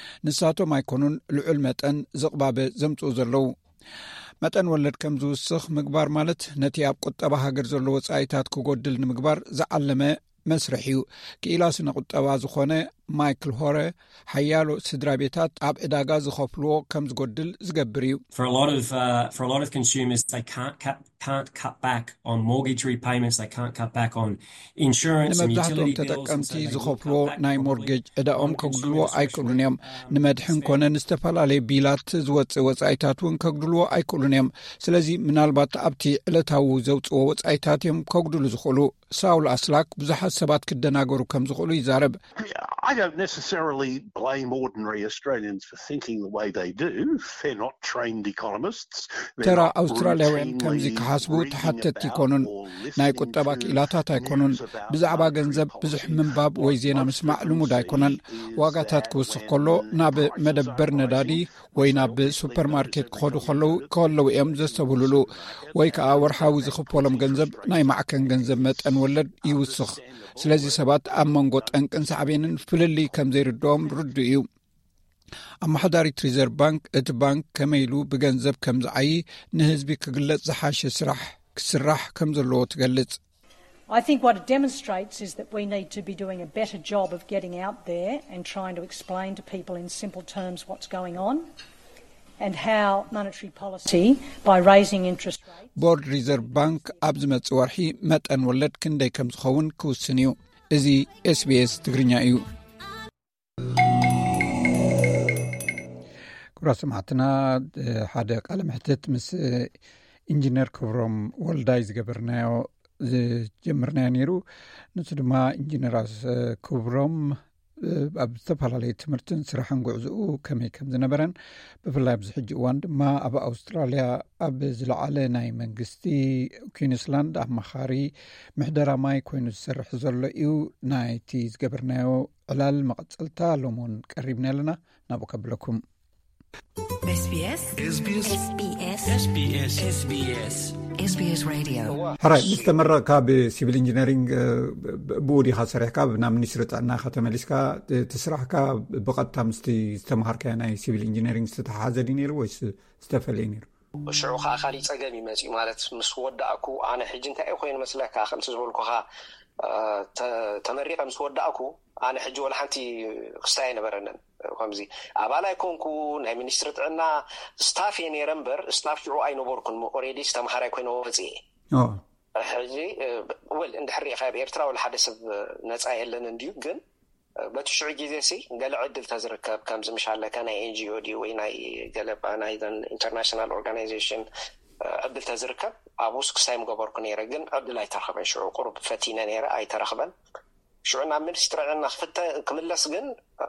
B: ንሳቶም ኣይኮኑን ልዑል መጠን ዝቕባበ ዘምፅኡ ዘለዉ መጠን ወለድ ከም ዝውስኽ ምግባር ማለት ነቲ ኣብ ቁጠባ ሃገር ዘሎ ወጻኢታት ክጎድል ንምግባር ዝዓለመ መስርሕ እዩ ክኢላ ስነ ቁጠባ ዝኾነ ማይክል ሆረ ሓያሎ ስድራ ቤታት ኣብ ዕዳጋ ዝኸፍልዎ ከም ዝጎድል ዝገብር እዩ
N: For a lot of uh, for a lot of consumers they can't cut, can't cut back on mortgage repayments they can't cut back on insurance and utility bills
B: ተጠቀምቲ ዝኸፍልዎ ናይ ሞርጌጅ ዕዳኦም ከጉድልዎ ኣይክእሉን እዮም ንመድሕን ኮነ ንዝተፈላለየ ቢላት ዝወፅእ ወጻኢታት እውን ከጉድልዎ ኣይክእሉን እዮም ስለዚ ምናልባት ኣብቲ ዕለታዊ ዘውፅዎ ወጻኢታት እዮም ከጉድሉ ዝኽእሉ ሳውል ኣስላክ ብዙሓት ሰባት ክደናገሩ ከም ዝኽእሉ ይዛረብ
L: I don't necessarily blame ordinary Australians for thinking the way they do. They're not trained economists.
B: ተራ ኣውስትራልያውያን ከምዚ ክሓስቡ ተሓተቲ ይኮኑን ናይ ቁጠባ ክኢላታት ኣይኮኑን ብዛዕባ ገንዘብ ብዙሕ ምንባብ ወይ ዜና ምስማዕ ልሙድ ኣይኮነን ዋጋታት ክውስኽ ከሎ ናብ መደበር ነዳዲ ወይ ናብ ሱፐርማርኬት ክኸዱ ከለዉ ከለዉ እዮም ዘስተብህልሉ ወይ ከዓ ወርሓዊ ዝኽፈሎም ገንዘብ ናይ ማዕከን ገንዘብ መጠን ወለድ ይውስኽ ስለዚ ሰባት ኣብ መንጎ ጠንቅን ሳዕቤንን ፍልሊ ከም ዘይርድኦም ርዱ እዩ ኣማሓዳሪት ሪዘርቭ ባንክ እቲ ባንክ ከመይሉ ብገንዘብ ከም ዝዓይ ንህዝቢ ክግለጽ ዝሓሸ ስራሕ ክስራሕ ከም ዘለዎ ትገልጽ
M: I think what it demonstrates is that we need to be doing a better job of getting out there and trying to explain to people in simple terms what's going on and how monetary policy by raising interest rates
B: Board Reserve Bank ኣብ ዝመጽእ ወርሒ መጠን ወለድ ክንደይ ከም ዝኸውን ክውስን እዩ እዚ ኤስ ቢ ኤስ ትግርኛ እዩ كبرى سمعتنا حدا قال محتت مس ኢንጂነር ክብሮም ወልዳይ ዝገበርናዮ ጀምርና ነይሩ ንሱ ድማ ኢንጂነር ክብሮም ኣብ ዝተፈላለዩ ትምህርትን ስራሕን ጉዕዝኡ ከመይ ከም ዝነበረን ብፍላይ ኣብዚ ሕጂ እዋን ድማ ኣብ ኣውስትራልያ ኣብ ዝለዓለ ናይ መንግስቲ ኩዊንስላንድ ኣማኻሪ ምሕደራ ማይ ኮይኑ ዝሰርሕ ዘሎ እዩ ናይቲ ዝገበርናዮ ዕላል መቐፀልታ ሎሞን ቀሪብና ኣለና ናብኡ ከብለኩም
A: ኤስቢኤስ
O: ኤስቢኤስ
A: ኤስቢኤስ
O: ኤስቢኤስ ኤስቢኤስ
A: ኤስቢኤስ ሬዲዮ
B: حراي مستمرة بسيفل انجينيرينج بودي خسرك بنا منشر طعنا ختمليسكا تسرحكا بقطع مستي استمهارك يعني سيفل انجينيرينج ستحازل نير ويس استفلينير
H: شعو خا خالي صقمي ماشي مالت مس وداكو انا حج انت اي خوين مسلك خمس زولكو خا تمريقه مس وداكو انا حج ولا حنتي خستاي نبرنن خمزي ابالا يكونكو ناي منستر طعنا ستاف يني رمبر ستاف شعو اي نبركن اوريدي استمهار يكونو وزي
B: اه
H: حجي ول عند حري خاب ايرترا ولا حدث نصا يلن انديو ግን በትሽዑ ጊዜ ሲ ገለ ዕድል ተዝርከብ ከም ዝምሻለ ከና ኤንጂኦ ዲ ወይ ናይ ገለባ ናይ ኢንተርናሽናል ኦርጋናይዜሽን ዕድል ተዝርከብ አቡስ ክሳይም ገበርኩ ነይረ ግን ዕድል ኣይተረኸበን ሽዑ ቁርብ ፈቲነ ነይረ ኣይተረኸበን ሽዑና ሚኒስትርና ክፍተ ክምለስ ግን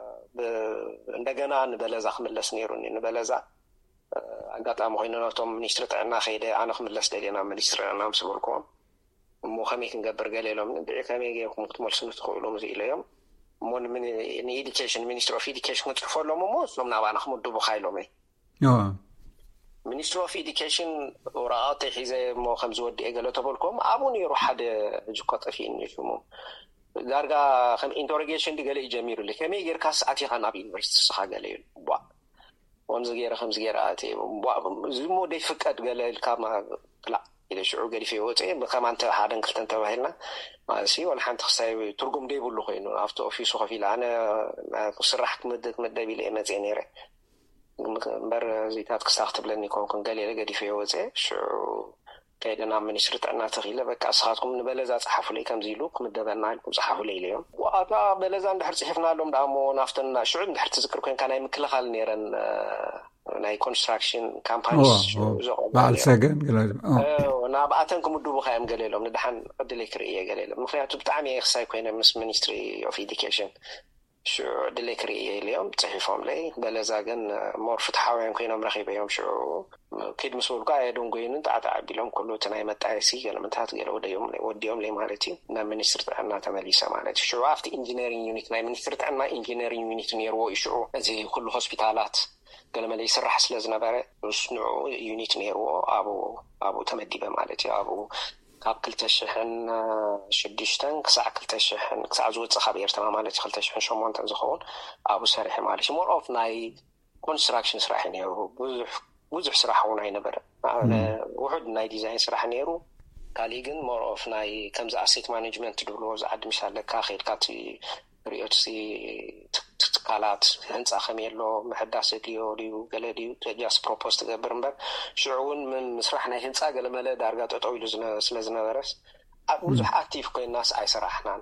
H: እንደገና ንበለዛ ክምለስ ነይሩኒ ንበለዛ አጋጣሚ ኮይነናቶም ሚኒስትር ጥዕና ኸይደ ኣነ ክምለስ ደሌና ሚኒስትርና ምስበልኩም እሞ ከመይ ክንገብር ገሌሎም ከመይ ገይርኩም ክትመልሱ ትኽእሉም ኢሎም mon min in education minister of education what for lo mo so na bana khmudu bu khaylome
B: اه
H: minister of education ورات حيزه mo خمس ود اجلو تبلكم ابون يروح حد جقط فين يشمو دارغا خم interrogation دي قال جميل لي كمي غير كاس اتي خان ابي يونيفرسيتي صحا قال بوا ونز غير خمس غير اتي بوا زمو دي فقد قال الكما لا إذا شعور قال في وقت بكم أنت حدا قلت أنت وهلنا ما شيء ولا حنت خساي ترجم ده يقول له خينه أفتو في سوق في لعنة صرحت مدة مدة بيلي ما زينيره بر زيتات كستخدم لني كون كون قال لي قال في وقت شو كيدا نعم من شرط أنا تغيله بك أصحابكم من بلزات صحفوا لي كم زيلوك مدة بنا لكم صحفوا لي اليوم وأنا بلزان ده حرصحفنا لهم دامو نافتنا شو عند حرص تذكر كان كان يمكن خال نيرن ናይ ኮንስትራክሽን ካምፓኒስ
B: ባል ሰገን ገለ
H: اه ና ባአተንኩም ዱቡ ኸም ገለሎም ንድሓን ድሌክሪ ገለሎም ምክንያቱ ብጣዕሚ ይኽሳይ ኮይነ ምስ ሚኒስትሪ ኦፍ ኤዱኬሽን ሹ ድሌክሪ የለም ጽሒፎም ላይ በለዛ ግን ሞር ፍትሓውያን ኮይኖም ረኺበዮም ሹ ከድ መስወልካ አይዶን ጎይን ጣጣ ቢሎም ኩሉ ተናይ መጣይሲ ገለምንታት ገለ ወደዮም ላይ ወዲዮም ላይ ማለት ና ሚኒስትር ጥዕና ተመሊሰ ማለት ሹ አፍቲ ኢንጂነሪንግ ዩኒት ናይ ሚኒስትር ጥዕና ኢንጂነሪንግ ዩኒት ነርዎ ይሹ እዚ ኩሉ ሆስፒታላት قال ما لي يسرح سلازنا بره نصنعو يونيت نيرو ابو ابو تمديبه مالتي ابو كابل تشحن شدشتن كسع كل تشحن كسع زوت خبير تمام مالتي خل تشحن شو مونت زخون ابو سريح مالتي مور اوف ناي كونستراكشن سرح نيرو بزح بزح سرحون هنا بره وحد ناي ديزاين سرح نيرو كاليجن مور اوف ناي كمز اسيت مانجمنت دولوز عد مشال كاخير كاتي ريوتسي تكالات هنص خميلو محداس ديو ديو غلديو تجاس بروبوز تغبرنبر شعون من مسرحنا هنص غلمله دارغا تطويلو سلازنا درس بزح اكتيف كاين الناس اي صراحنا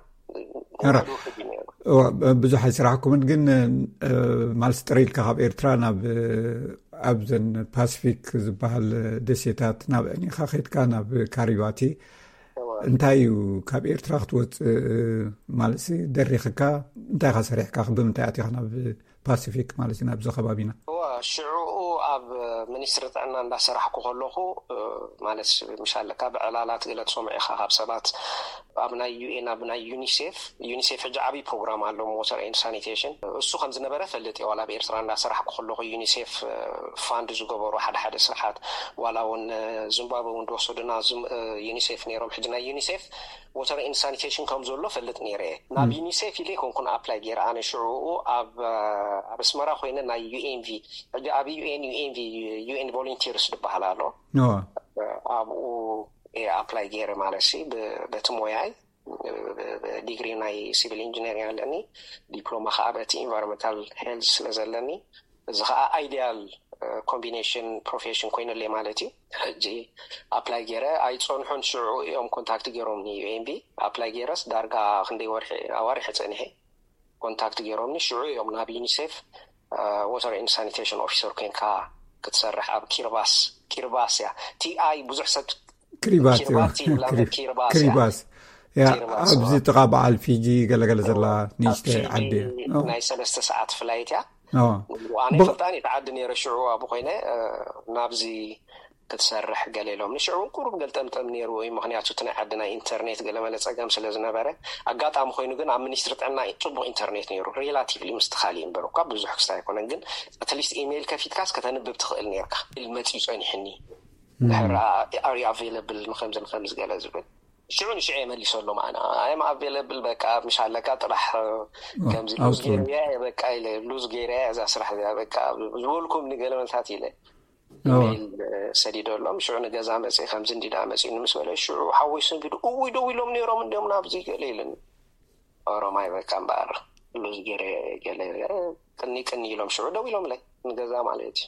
B: بزح يسرحكم ግን ማል ስትሪል ካብ ኤርትራ ናብ ኣብዘን ፓሲፊክ ዝበሃል ደሴታት ናብ እኒኻ ኸይድካ ናብ ካሪባቲ እንታይ ካብ ኤርትራ ክትወጽ ማለት ደሪኽካ እንታይ ኸሰሪሕካ ብምንታይ ኣቲኻ ናብ ፓሲፊክ ማለት ናብ ዘኸባቢና
H: ሽዑ ኣብ ሚኒስትር ጥዕና እንዳሰራሕኩ ከለኹ ማለት ምሻለካ ብዕላላት ገለ ሰምዒኻ ካብ ሰባት ኣብ ናይ ዩኤን ኣብ ናይ ዩኒሴፍ ዩኒሴፍ ጃዓቢ ፕሮግራም ኣሎ ሞተር ኤንድ ሳኒቴሽን እሱ ከም ዝነበረ ፈልጥ ዋላ ብኤርትራ እንዳሰራሕኩ ከለኹ ዩኒሴፍ ፋንድ ዝገበሩ ሓደ ሓደ ስራሓት ዋላ እውን ዚምባብዌ እንደወሰዱና ዩኒሴፍ ነይሮም ሕጂ ናይ ዩኒሴፍ ሞተር ኤንድ ሳኒቴሽን ከም ዘሎ ፈልጥ ነይረ ናብ ዩኒሴፍ ኢለ ኮንኩን ኣፕላይ ገይረ ኣነ ሽዑ ኣብ ኣብ ስመራ ኮይነ ናይ ዩኤንቪ ሕጂ ኣብ ዩኤን ዩኤንቪ ዩኤን ቮለንቲርስ ዝበሃል ኣሎ ኣብኡ apply ገይረ ማለት ሲ በትሞያይ ዲግሪ ናይ ሲቪል ኢንጂነሪንግ ኣለኒ ዲፕሎማ ኸኣበቲ ኢንቫይሮንመንታል ሄልዝ ስለዘለኒ እዚ ኸኣ አይዲያል ኮምቢኔሽን ፕሮፌሽን ኮይነለ ማለት እዩ ሕጂ ኣፕላይ ገይረ ኣይፀንሑን ሽዑ እዮም ኮንታክት ገይሮምኒ ዩኤንቪ ኣፕላይ ገይረስ ዳርጋ ክንደይ ወርሒ ኣዋርሒ ፀኒሐ ኮንታክት ገይሮምኒ ሽዑ እዮም ናብ ዩኒሴፍ water and sanitation officer كينكا كتسرح أب كيرباس كيرباس يا تي أي بزح سب
B: كريباس
H: كيرباس
B: كريباس يا أبزي تقابع على الفيجي قال قال زلا نيشته عدي
H: ناي سلسة ساعات فلايت يا
B: اه
H: وأنا فلتاني تعدني رشعوا أبو خينا نابزي كتسرح قال لهم نشعون قرب قلت أم تمنير وي مغنياتو تنا عندنا إنترنت قال ما لسه سلازنا بره أقاط عم خوينو جن عم نشترط عنا يطلبوا إنترنت نيرو ريلاتيفلي مستخالين برو قبل زح كستايكون جن أتليست إيميل كافيت كاس كتنبب بتخيل نيرك المتيج أني حني هرا أري أفيلبل مخمس مخمس قال زبل شعون شيء ما اللي صار معنا أنا أفيلبل بقى مش على كات راح كم زي لوز جيريا بقى إلى لوز جيريا إذا سرح بقى بقولكم نقول من ثاتي له إيميل سديد الله مش عنا جزء مسي خمسين دي دامس إنه مسؤول شو حويسن بيدو أوي دو يلوم نيرام من ديم نابزي قليلا أرا ما يبقى كم بار لوز جيري قليلا كني كني يلوم شو دو يلوم لي نجزء مالتي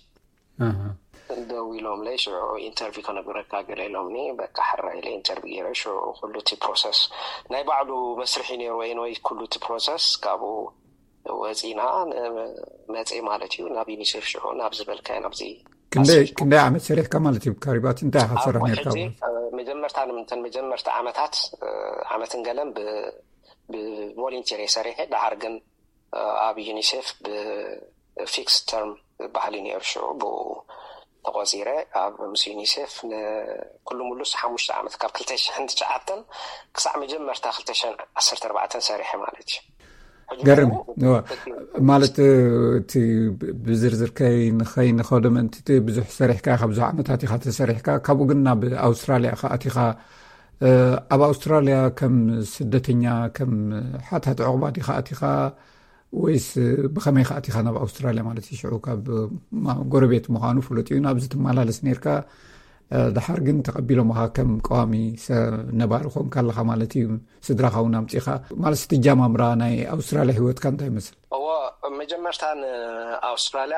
H: دو يلوم لي شو إنترفيو كنا بركة قليلهم ني بقى حرة إلى إنترفيو شو كله تي بروسس ناي بعده مسرحين يروين وي كله تي بروسس كابو وزينا ما زي مالتي ونبي نشوف شو نابز بالكان نابزي
B: كندي كندي عم تسرح كمالتي بكاريبات انت حصر نيركا
H: مجمرت انا من مجمرت عامتات عامه قلم ب بفولنتيري سريح دعرجن ابي يونيسيف بفيكس تيرم بحالين يرشو بو تقوزيره اب مس يونيسيف كل ملوس حمش عامت كابلتيش عند شعاتن كسع مجمرت خلتشن عشرة أربعة سريح مالتي
B: قرم مالت تي بزرزر كاي نخاي نخدم انت تي بزح سريح كا خبزو عمتاتي خاطر سريح كا كابو قلنا باستراليا خاطي خا ابا استراليا كم سدتنيا كم حتى عقباتي خاطي خا ويس بخمي خاطي خا ناب استراليا مالتي شعوكا بغربيت مخانو فلوتي نابزت مالالس نيركا دحر جن تقبلوا معها كم قوامي سنبارخهم كلها مالتي سدرها ونامتيها مال استجامة مرانا أستراليا هو كان ده مثل
H: هو مجمرتان أستراليا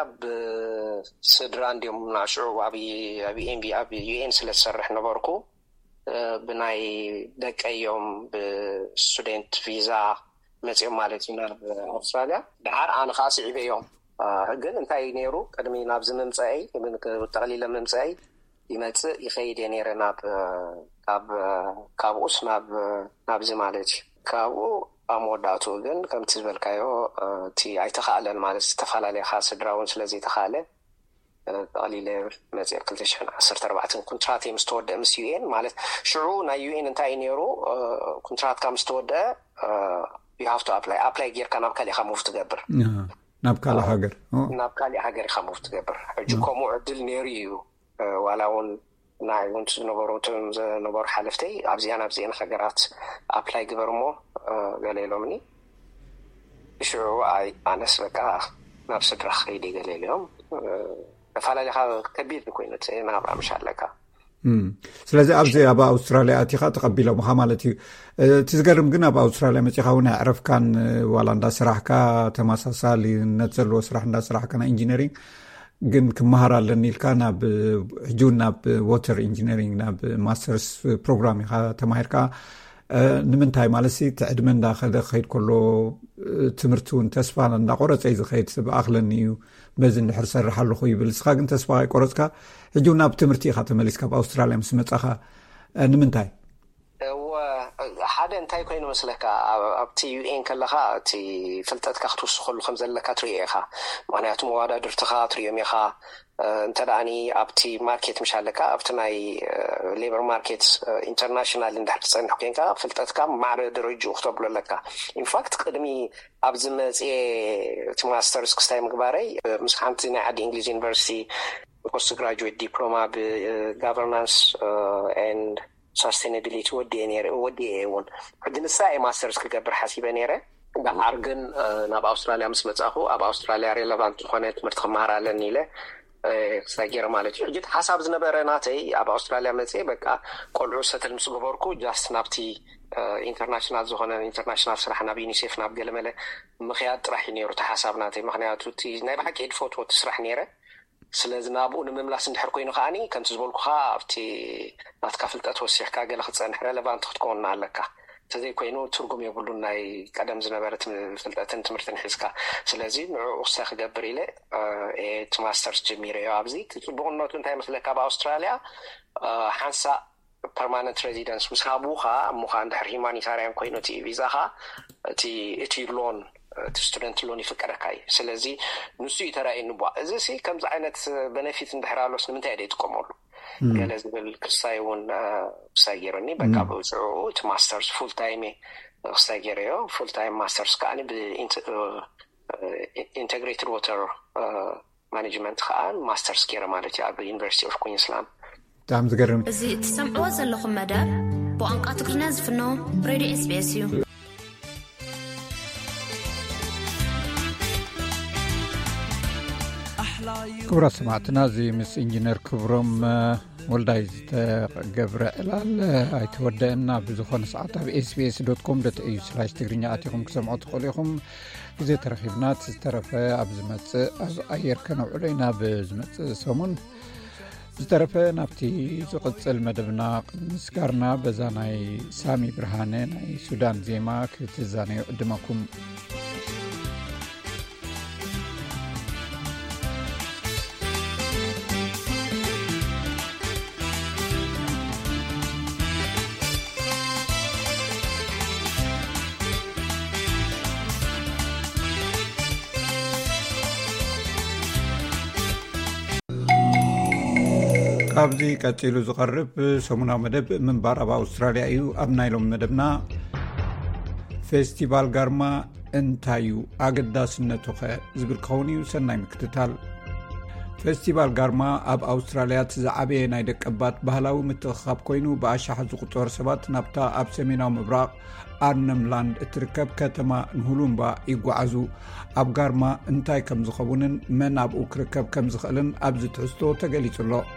H: بسدران ديوم ناشعو وابي أبي إم بي أبي يو إن سلسل سرح نباركو بناي دك أيام بستودنت فيزا متى مالتي نار أستراليا دحر أنا خاص عيب يوم هجن انتهي نيرو قدمي نابز ممسعي من تقليل ممسعي يمتى يخيد ينير ناب كاب كابوس ناب ناب زمالتي كابو أموداتو جن كم تزبل كايو تي أي تخالن مالس تفعل عليه خاص دراون سلزي تخاله قليل مزيد كلتشان عشرة أربعة كونتراتي مستود أم سي إن مالس شعو نا يو إن انتهي نيرو كونترات كام مستود you have to apply apply غير كان أبكالي خموف تقبر
B: نابكالي هاجر
H: نابكالي هاجر خموف تقبر حجوكم معدل نيريو ولاون نايونت نبروتم نبر حلفتي أبزيان أبزيان خجرات أبلاي قبرمو قليلومني شو أي أنا سبكا نفس الرخيدي قليلهم فعلا لها كبير بكوينة ما أبغى مش علىك
B: امم ስለዚህ ኣብዚ ኣብ ኣውስትራልያ ኣቲኻ ተቐቢሎም ማለት እዩ ትዝገርም ግን ኣብ ኣውስትራልያ መፂኻ እውን ዕረፍካን ዋላ እንዳ ስራሕካ ተመሳሳሊነት ዘለዎ ስራሕ እንዳ ስራሕካ ናይ ኢንጂነሪንግ ግን ክመሃር ኣለኒ ኢልካ ናብ ሕጁን ናብ ዋተር ኢንጂነሪንግ ናብ ማስተርስ ፕሮግራም ኢኻ ተማሂርካ ንምንታይ ማለት ትዕድመ እንዳኸደ ኸይድ ከሎ ትምህርቱን ተስፋ እንዳቆረፀ እዩ ዝኸይድ ሰብ ኣኽለኒ እዩ በዚ እንድሕር ሰርሕ ኣለኹ ይብል ስኻ ግን ተስፋ ኣይቆረፅካ ሕጂ ናብ ትምህርቲ ኢኻ ተመሊስካ ብኣውስትራልያ ምስ መጻኻ ንምንታይ
H: ሓደ እንታይ ኮይኑ መስለካ ኣብቲ ዩኤን ከለኻ እቲ ፍልጠትካ ክትውስኸሉ ከም ዘለካ ትሪኦ ኢኻ ምክንያቱ መዋዳድርትኻ ትሪኦም ኢኻ እንተዳኣኒ ኣብቲ ማርኬት ምሽ ኣለካ ኣብቲ ናይ ሌበር ማርኬት ኢንተርናሽናል እንድሕር ትፀንሕ ኮንካ ፍልጠትካ ማዕረ ደረጅኡ ክተብሎ ኣለካ ኢንፋክት ቅድሚ ኣብዚ መፅአ እቲ ማስተርስ ክስታይ ምግባረይ ምስ ሓንቲ ናይ ዓዲ እንግሊዝ ዩኒቨርሲቲ post graduate diploma በgovernance and sustainability ወዲ ነረ ወዲ እውን ሕድን ሳይ ማስተርስ ክገብር ሓሲበ ነረ ጋርግን ናብ ኣውስትራልያ ምስ መጻኹ ኣብ ኣውስትራልያ ሬሌቫንት ኾነ ትምህርቲ ክመሃር ኣለኒ ኢለ ሳይገር ማለት እዩ ጅት ሓሳብ ዝነበረ ናተይ ኣብ ኣውስትራልያ መጽ በቃ ቆልዑ ሰተል ምስ ገበርኩ ጃስት ናብቲ ኢንተርናሽናል ዝኾነ ኢንተርናሽናል ስራሕ ናብ ዩኒሴፍ ናብ ገለመለ ምኽያድ ጥራሕ ነይሩ ተሓሳብ ናተይ ምክንያቱ እቲ ናይ ባሕቂ ኤድፎት ወት ስራሕ ነይረ ስለዚ ናብኡ ንምምላስ እንድሕር ኮይኑ ኸኣኒ ከምቲ ዝበልኩኻ ኣብቲ ናትካ ፍልጠት ወሲሕካ ገለ ክትፀንሕ ሬሌቫንት ክትከውን ኣለካ تزي كوينو ترجم يقولون ناي قدم زنبرت فلتاتن تمرتن حسكا سلازي نوع أستاخ جبري له إيه ماسترز جميرة أبزي تبغون نوتون تايم مثل كابا أستراليا حنسا permanent residence وسابوها مخا عند حريماني ساريان كوينو تي فيزاها تي تي لون student loan يفكركاي سلازي نسي ترى إنه بقى إذا سي كم زعينت benefit ندحرالوس من تأدي تقومول قال زبل كسايون سايرني بقابل زو ماسترز فول تايمي سايريو فول تايم ماسترز كأني ب integrated water management خان ماسترز كيرا مالتي على University of Queensland
B: تعم زقرم
J: زي تسمعوا زلكم مدى بوانقات كرناز فنو راديو إس بي إس يو
B: كبرى سمعتنا زي مس انجينير كبرم ولداي تقبر الال ايتودنا بزخون ساعات ب اس بي اس دوت كوم دوت اي سلاش تغرينيا اتيكم كسمعوا تقوليكم زي ترخيبنا تسترف ابزمت از اير كانوا علينا بزمت سمون زترف نفتي زقصل مدبنا مسكرنا بزاناي سامي برهانه ناي سودان زيما كتزاني قدمكم أبزي كاتيلو زقرب سمونا مدب من بارابا أستراليا يو أبنايلوم مدبنا فيستيفال غارما انتايو أقدا سنتوخة زبر كوني وسناي مكتتال فيستيفال غارما أب أستراليا تزعبي نايدك أبات بهلاو متخاب كوينو بأشاح زقطور سبات نبتا أب سميناو مبراق أرنملاند اتركب كتما نهولومبا يقعزو أب غارما انتاي كم زخبونن من أب أكركب كم زخلن أب زتحستو تقليت الله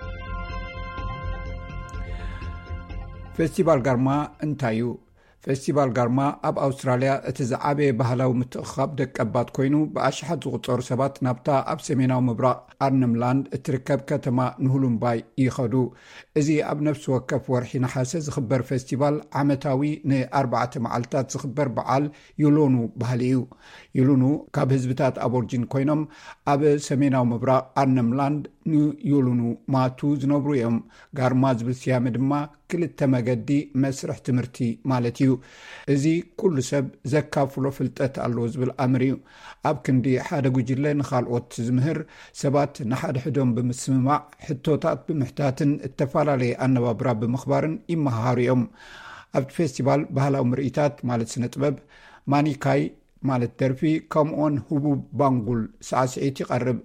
B: فيستيفال غارما انتايو فيستيفال غارما اب أستراليا اتزعابي بهلاو متخاب دك أبات كوينو بأشحة زغطور سبات نبتا أب سميناو مبراق أرنملاند اتركب كتما نهولومباي يخدو ازي اب نفس وكف ورحي نحاسة زخبر فيستيفال عمتاوي ني أربعة معالتات زخبر بعال يولونو بهاليو يولونو كاب هزبتات أبورجين كوينم اب سميناو مبراق أرنملاند نيو يولونو ماتو زنبرو يوم غارما زبسيام دما كلتا مقدي مسرح تمرتي مالتيو ازي كل سب زكافلو فلتت اللوز بالأمريو اب كندي حادقو جلين خالقوت زمهر سبات نحاد حدوم بمسممع حتوتات بمحتاتن التفالالي النبابرا بمخبارن إما هاريوم اب فيستيفال بهالاو مرئيتات مالت سنتبب مانيكاي مالت درفي كم اون هبوب بانقول سعسعيتي قرب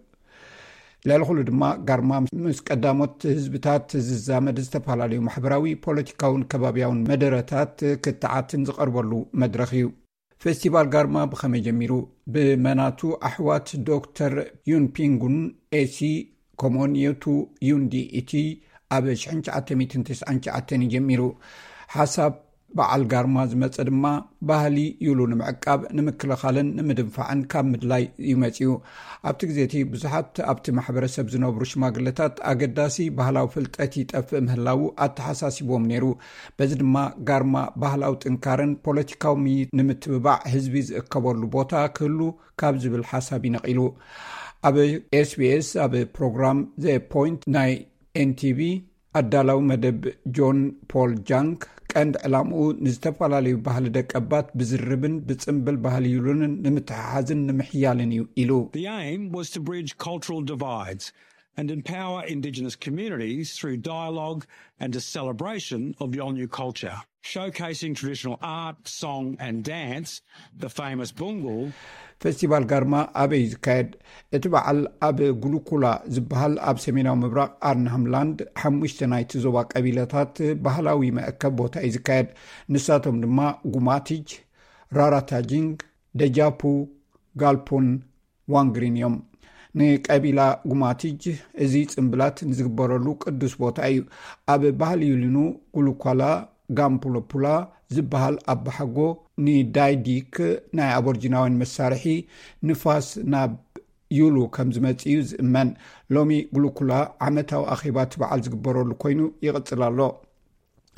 B: لالخلو دما غارما مس قدامت حزبتات ززامد استفالالي محبراوي بوليتيكاون كبابياون مدرتات كتعاتن زقربلو مدرخيو فيستيفال غارما بخمي جميرو بمناتو احوات دكتور يون بينغون اي سي كومونيوتو يون دي ايتي ابش حنچ اتميتن تس انچ اتني جميرو حسب بعل غارما زمصدما ባህሊ يولون معقاب نمكلخالن نمدنفعن كاب مدلاي يمصيو ابت غزيتي بزحات ابت محبرسب زنبرو شماغلتات اگداسي ባህላው ፍልጠት ይጠፍ ምህላው አተሐሳሲቦም ነሩ በዝድማ ጋርማ ባህላው ጥንካረን ፖለቲካው ሚ ንምትብባዕ ህዝቢ ዝከበሉ ቦታ ክሉ ካብ ዝብል ሐሳብ ይነቂሉ አብ ኤስ ቢ ኤስ አብ ፕሮግራም ዘ ፖይንት ናይ ኤን ቲ ቪ አዳላው መደብ ጆን ፖል ጃንክ ቀንድ ዕላምኡ ንዝተፈላለዩ ባህሊ ደቀባት ብዝርብን ብጽምብል ባህሊ ይሉንን ንምትሓዝን ንምሕያልን ኢሉ
P: The aim was to bridge cultural divides and empower Indigenous communities through dialogue and a celebration of Yolngu culture, showcasing traditional art, song and dance, the famous Bungal.
B: فيستيفال غارما أبي زكاد اتبعال أبي غلوكولا زبهال أب سميناو مبراق أرنهملاند حموشتناي تزوبا قبيلتات بحلاوي مأكب بوتا إزكاد نساتهم دما غوماتيج راراتاجينج دجابو غالبون وانغرينيوم نقبيلا غوماتيج ازي صمبلات نزغبرلو قدوس بوتا اي أبي بحال يلينو غلوكولا غامبولوبولا زبهال أب حقو ني دايديك ناي أبورجيناوين مسارحي نفاس ناب يولو كمزمتيوز من لومي غلوكولا عمتاو أخيبات بعال زقبرو لكوينو يغطلالو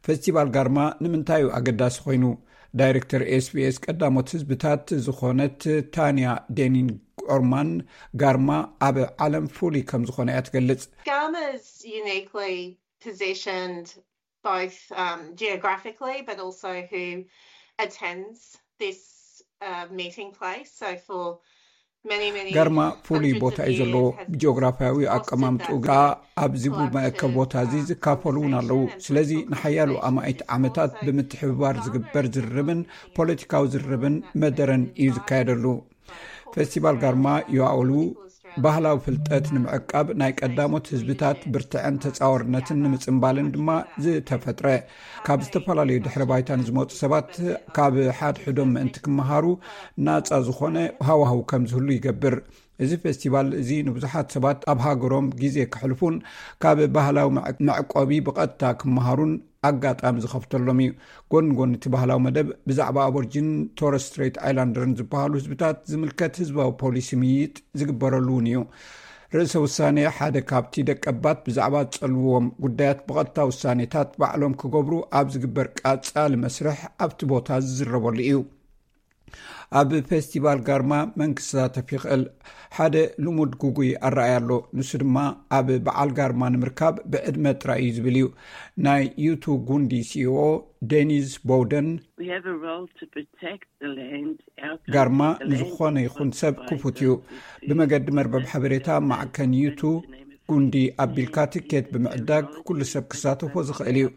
B: ፌስቲቫል ጋርማ ንምንታዩ ኣገዳሲ ኮይኑ ዳይሬክተር ኤስቢኤስ ቀዳሞት ህዝብታት ዝኾነት ታንያ ዴኒን ኦርማን ጋርማ ኣብ ዓለም ፍሉይ ከም ዝኾነ እያ ትገልጽ።
Q: Garma is uniquely positioned both um, geographically but also who attends this uh, meeting place. So for many many
B: ጋርማ ፍሉይ ቦታ እዩ ዘለዎ ጂኦግራፊያዊ ኣቀማምጡ ጋ ኣብዚ መእከብ ቦታ እዚ ዝካፈሉን ኣለዉ። ስለዚ ንሓያሉ ኣማኢት ዓመታት ብምትሕብባር ዝግበር ዝርብን ፖለቲካዊ ዝርብን መደረን እዩ ዝካየደሉ። ፌስቲቫል ጋርማ ይዋእሉ ባህላዊ ፍልጠት ንምዕቃብ ናይ ቀዳሞት ህዝብታት ብርትዕን ተጻዋርነትን ንምጽምባልን ድማ ዝተፈጥረ ካብ ዝተፈላለዩ ድሕረ ባይታን ዝመጹ ሰባት ካብ ሓድሕዶም ምእንቲ ክመሃሩ ናጻ ዝኾነ ሃዋሃው ከም ዝህሉ ይገብር። እዚ ፌስቲቫል እዚ ንብዙሓት ሰባት ኣብ ሃገሮም ግዜ ክሕልፉን ካብ ባህላዊ መዕቆቢ ብቐጥታ ክመሃሩን ኣጋጣሚ ዝኸፍተሎም እዩ። ጎን ጎን እቲ ባህላዊ መደብ ብዛዕባ ኣቦርጂን ቶረስ ስትሬት ኣይላንደርን ዝበሃሉ ህዝብታት ዝምልከት ህዝባዊ ፖሊሲ ምይጥ ዝግበረሉ እዩ። ርእሰ ውሳኔ ሓደ ካብቲ ደቀባት ብዛዕባ ዝጸልዎም ጉዳያት ብቐጥታ ውሳኔታት ባዕሎም ክገብሩ ኣብ ዝግበር ቃጻሊ መስርሕ ኣብቲ ቦታ ዝዝረበሉ እዩ። ኣብ ፌስቲቫል ጋርማ መንክስታት ይኽእል ሓደ ልሙድ ጉጉይ ኣረኣይ ኣሎ። ንሱ ድማ ኣብ በዓል ጋርማ ንምርካብ ብዕድመ ጥራይ እዩ ዝብል እዩ። ናይ ዩቱ ጉንዲ ሲኦ ዴኒዝ ቦውደን ጋርማ ንዝኾነ ይኹን ሰብ ክፉት እዩ። ብመገዲ መርበብ ሓበሬታ ማዕከን ዩቱ ጉንዲ ኣቢልካ ትኬት ብምዕዳግ ኩሉ ሰብ ክሳተፎ ዝኽእል እዩ።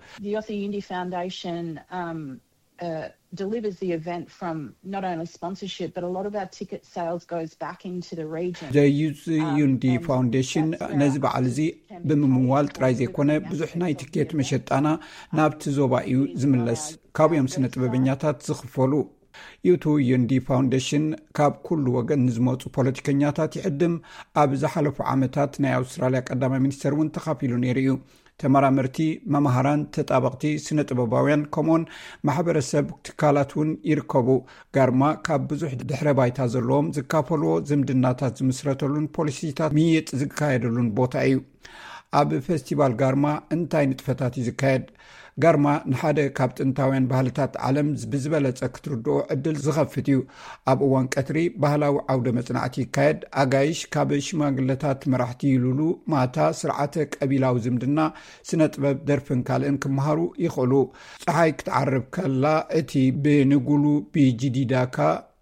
R: Uh, delivers the event from not only sponsorship but a lot of our ticket sales goes back into the region.
B: The Yundi um, Foundation ነዚ በዓል እዚ ብምምዋል ጥራይ ዘይኮነ ብዙሕ ናይ ትኬት መሸጣና ናብቲ ዞባ እዩ ዝምለስ። ካብዮም ስነ ጥበበኛታት ዝኽፈሉ ዩቱ ዩንዲ ፋውንዴሽን ካብ ኩሉ ወገን ዝመጹ ፖለቲከኛታት ይዕድም። ኣብ ዝሓለፉ ዓመታት ናይ ኣውስትራልያ ቀዳማይ ሚኒስተር እውን ተኻፊሉ ነይሩ እዩ። ተመራመርቲ መምሃራን ተጣበቕቲ ስነ ጥበባውያን ከምኡን ማሕበረሰብ ትካላት እውን ይርከቡ። ጋርማ ካብ ብዙሕ ድሕረ ባይታ ዘለዎም ዝካፈልዎ ዝምድናታት ዝምስረተሉን ፖሊሲታት ምይጥ ዝካየደሉን ቦታ እዩ። ኣብ ፌስቲቫል ጋርማ እንታይ ንጥፈታት እዩ ዝካየድ? ጋርማ ንሓደ ካብ ጥንታውያን ባህልታት ዓለም ብዝበለጸ ክትርድኦ ዕድል ዝኸፍት እዩ። ኣብ እዋን ቀትሪ ባህላዊ ዓውደ መጽናዕቲ ይካየድ። ኣጋይሽ ካብ ሽማግለታት መራሕቲ ይልሉ ማታ ስርዓተ ቀቢላዊ ዝምድና ስነ ጥበብ ደርፍን ካልእን ክመሃሩ ይኽእሉ። ፀሓይ ክትዓርብ ከላ እቲ ብንጉሉ ብጅዲዳካ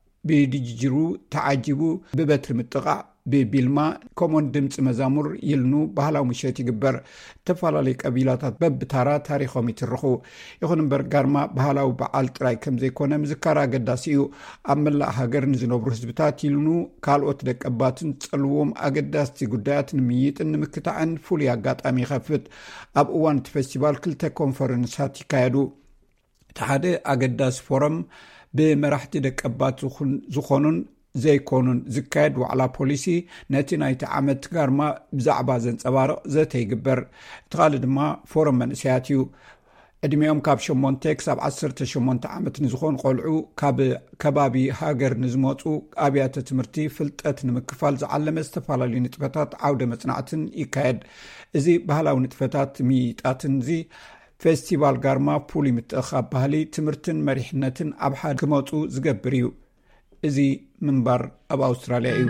B: ብድጅሩ ተዓጂቡ ብበትሪ ምጥቃዕ ብቢልማ ኮሞን ድምፂ መዛሙር ይልኑ ባህላዊ ምሸት ይግበር። ተፈላለዩ ቀቢላታት በብታራ ታሪኾም ይትርኹ። ይኹን እምበር ጋርማ ባህላዊ በዓል ጥራይ ከም ዘይኮነ ምዝካር ኣገዳሲ እዩ። ኣብ መላእ ሃገር ንዝነብሩ ህዝብታት ይልኑ ካልኦት ደቀባትን ዝጸልዎም ኣገዳስቲ ጉዳያት ንምይጥን ንምክታዕን ፍሉይ ኣጋጣሚ ይኸፍት። ኣብ እዋን እቲ ፌስቲቫል ክልተ ኮንፈረንሳት ይካየዱ። እቲ ሓደ ኣገዳሲ ፎረም ብመራሕቲ ደቀባት ዝኾኑን ዘይኮኑን ዝካየድ ዋዕላ ፖሊሲ ነቲ ናይቲ ዓመት ጋርማ ብዛዕባ ዘንጸባርቕ ዘተ ይግበር። እቲ ካልእ ድማ ፎረም መንእሰያት እዩ። ዕድሜኦም ካብ ሸሞንተ ክሳብ ዓሰርተ ሸሞንተ ዓመት ንዝኾኑ ቆልዑ ካብ ከባቢ ሃገር ንዝመፁ ኣብያተ ትምህርቲ ፍልጠት ንምክፋል ዝዓለመ ዝተፈላለዩ ንጥፈታት ዓውደ መጽናዕትን ይካየድ። እዚ ባህላዊ ንጥፈታት ምይጣትን እዚ ፌስቲቫል ጋርማ ፑል ምትእኻብ ባህሊ ትምህርትን መሪሕነትን ኣብ ሓደ ክመፁ ዝገብር እዩ። እዚ ምንባር ኣብ ኣውስትራልያ እዩ።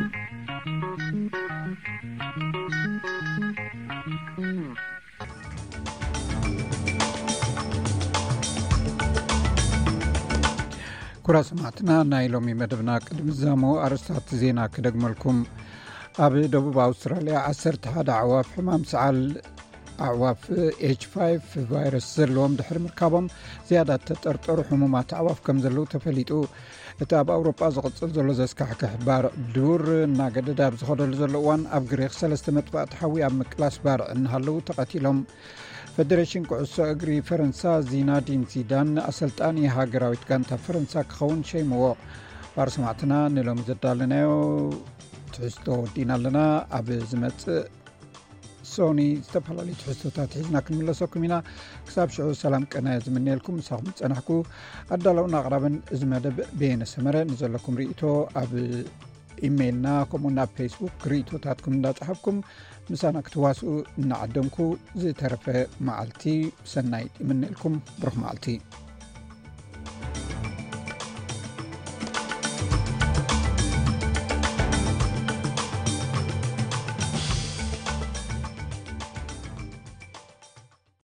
B: ኩራ ሰማዕትና ናይ ሎሚ መደብና ቅድሚ ዛሞ ኣርስታት ዜና ክደግመልኩም። ኣብ ደቡብ ኣውስትራልያ ዓሰርተ ሓደ ኣዕዋፍ ሕማም ሰዓል ኣዕዋፍ ኤች ፋይቭ ቫይረስ ዘለዎም ድሕሪ ምርካቦም ዝያዳ ተጠርጠሩ ሕሙማት ኣዕዋፍ ከም ዘለዉ ተፈሊጡ። እቲ ኣብ ኣውሮጳ ዝቕፅል ዘሎ ዘስካሕክሕ ባርዕ ዱር እናገደዳ ኣብ ዝኸደሉ ዘሎ እዋን ኣብ ግሪክ ሰለስተ መጥፋእቲ ሓዊ ኣብ ምቅላስ ባርዕ እናሃለዉ ተቐቲሎም። ፌደሬሽን ኩዕሶ እግሪ ፈረንሳ ዚናዲን ዚዳን ኣሰልጣኒ ሃገራዊት ጋንታ ፈረንሳ ክኸውን ሸይምዎ። ባር ሰማዕትና ንሎሚ ዘዳለናዮ ትሕዝቶ ወዲና ኣለና። ኣብ ዝመፅእ ሶኒ ዝተፈላለዩ ትሕዝቶታት ሒዝና ክንምለሰኩም ኢና። ክሳብ ሽዑ ሰላም ቀናየ ዝምንየልኩም ንሳኹም ፀናሕኩ ኣዳለውና ኣቕራብን እዚ መደብ ቤነ ሰመረ ንዘለኩም ርእቶ ኣብ ኢሜይልና ከምኡና ፌስቡክ ሪቶታትኩም እንዳጽሓፍኩም ምሳና ክትዋስኡ እናዓደምኩ ዝተረፈ መዓልቲ ሰናይ ይምንልኩም ብሩኽ መዓልቲ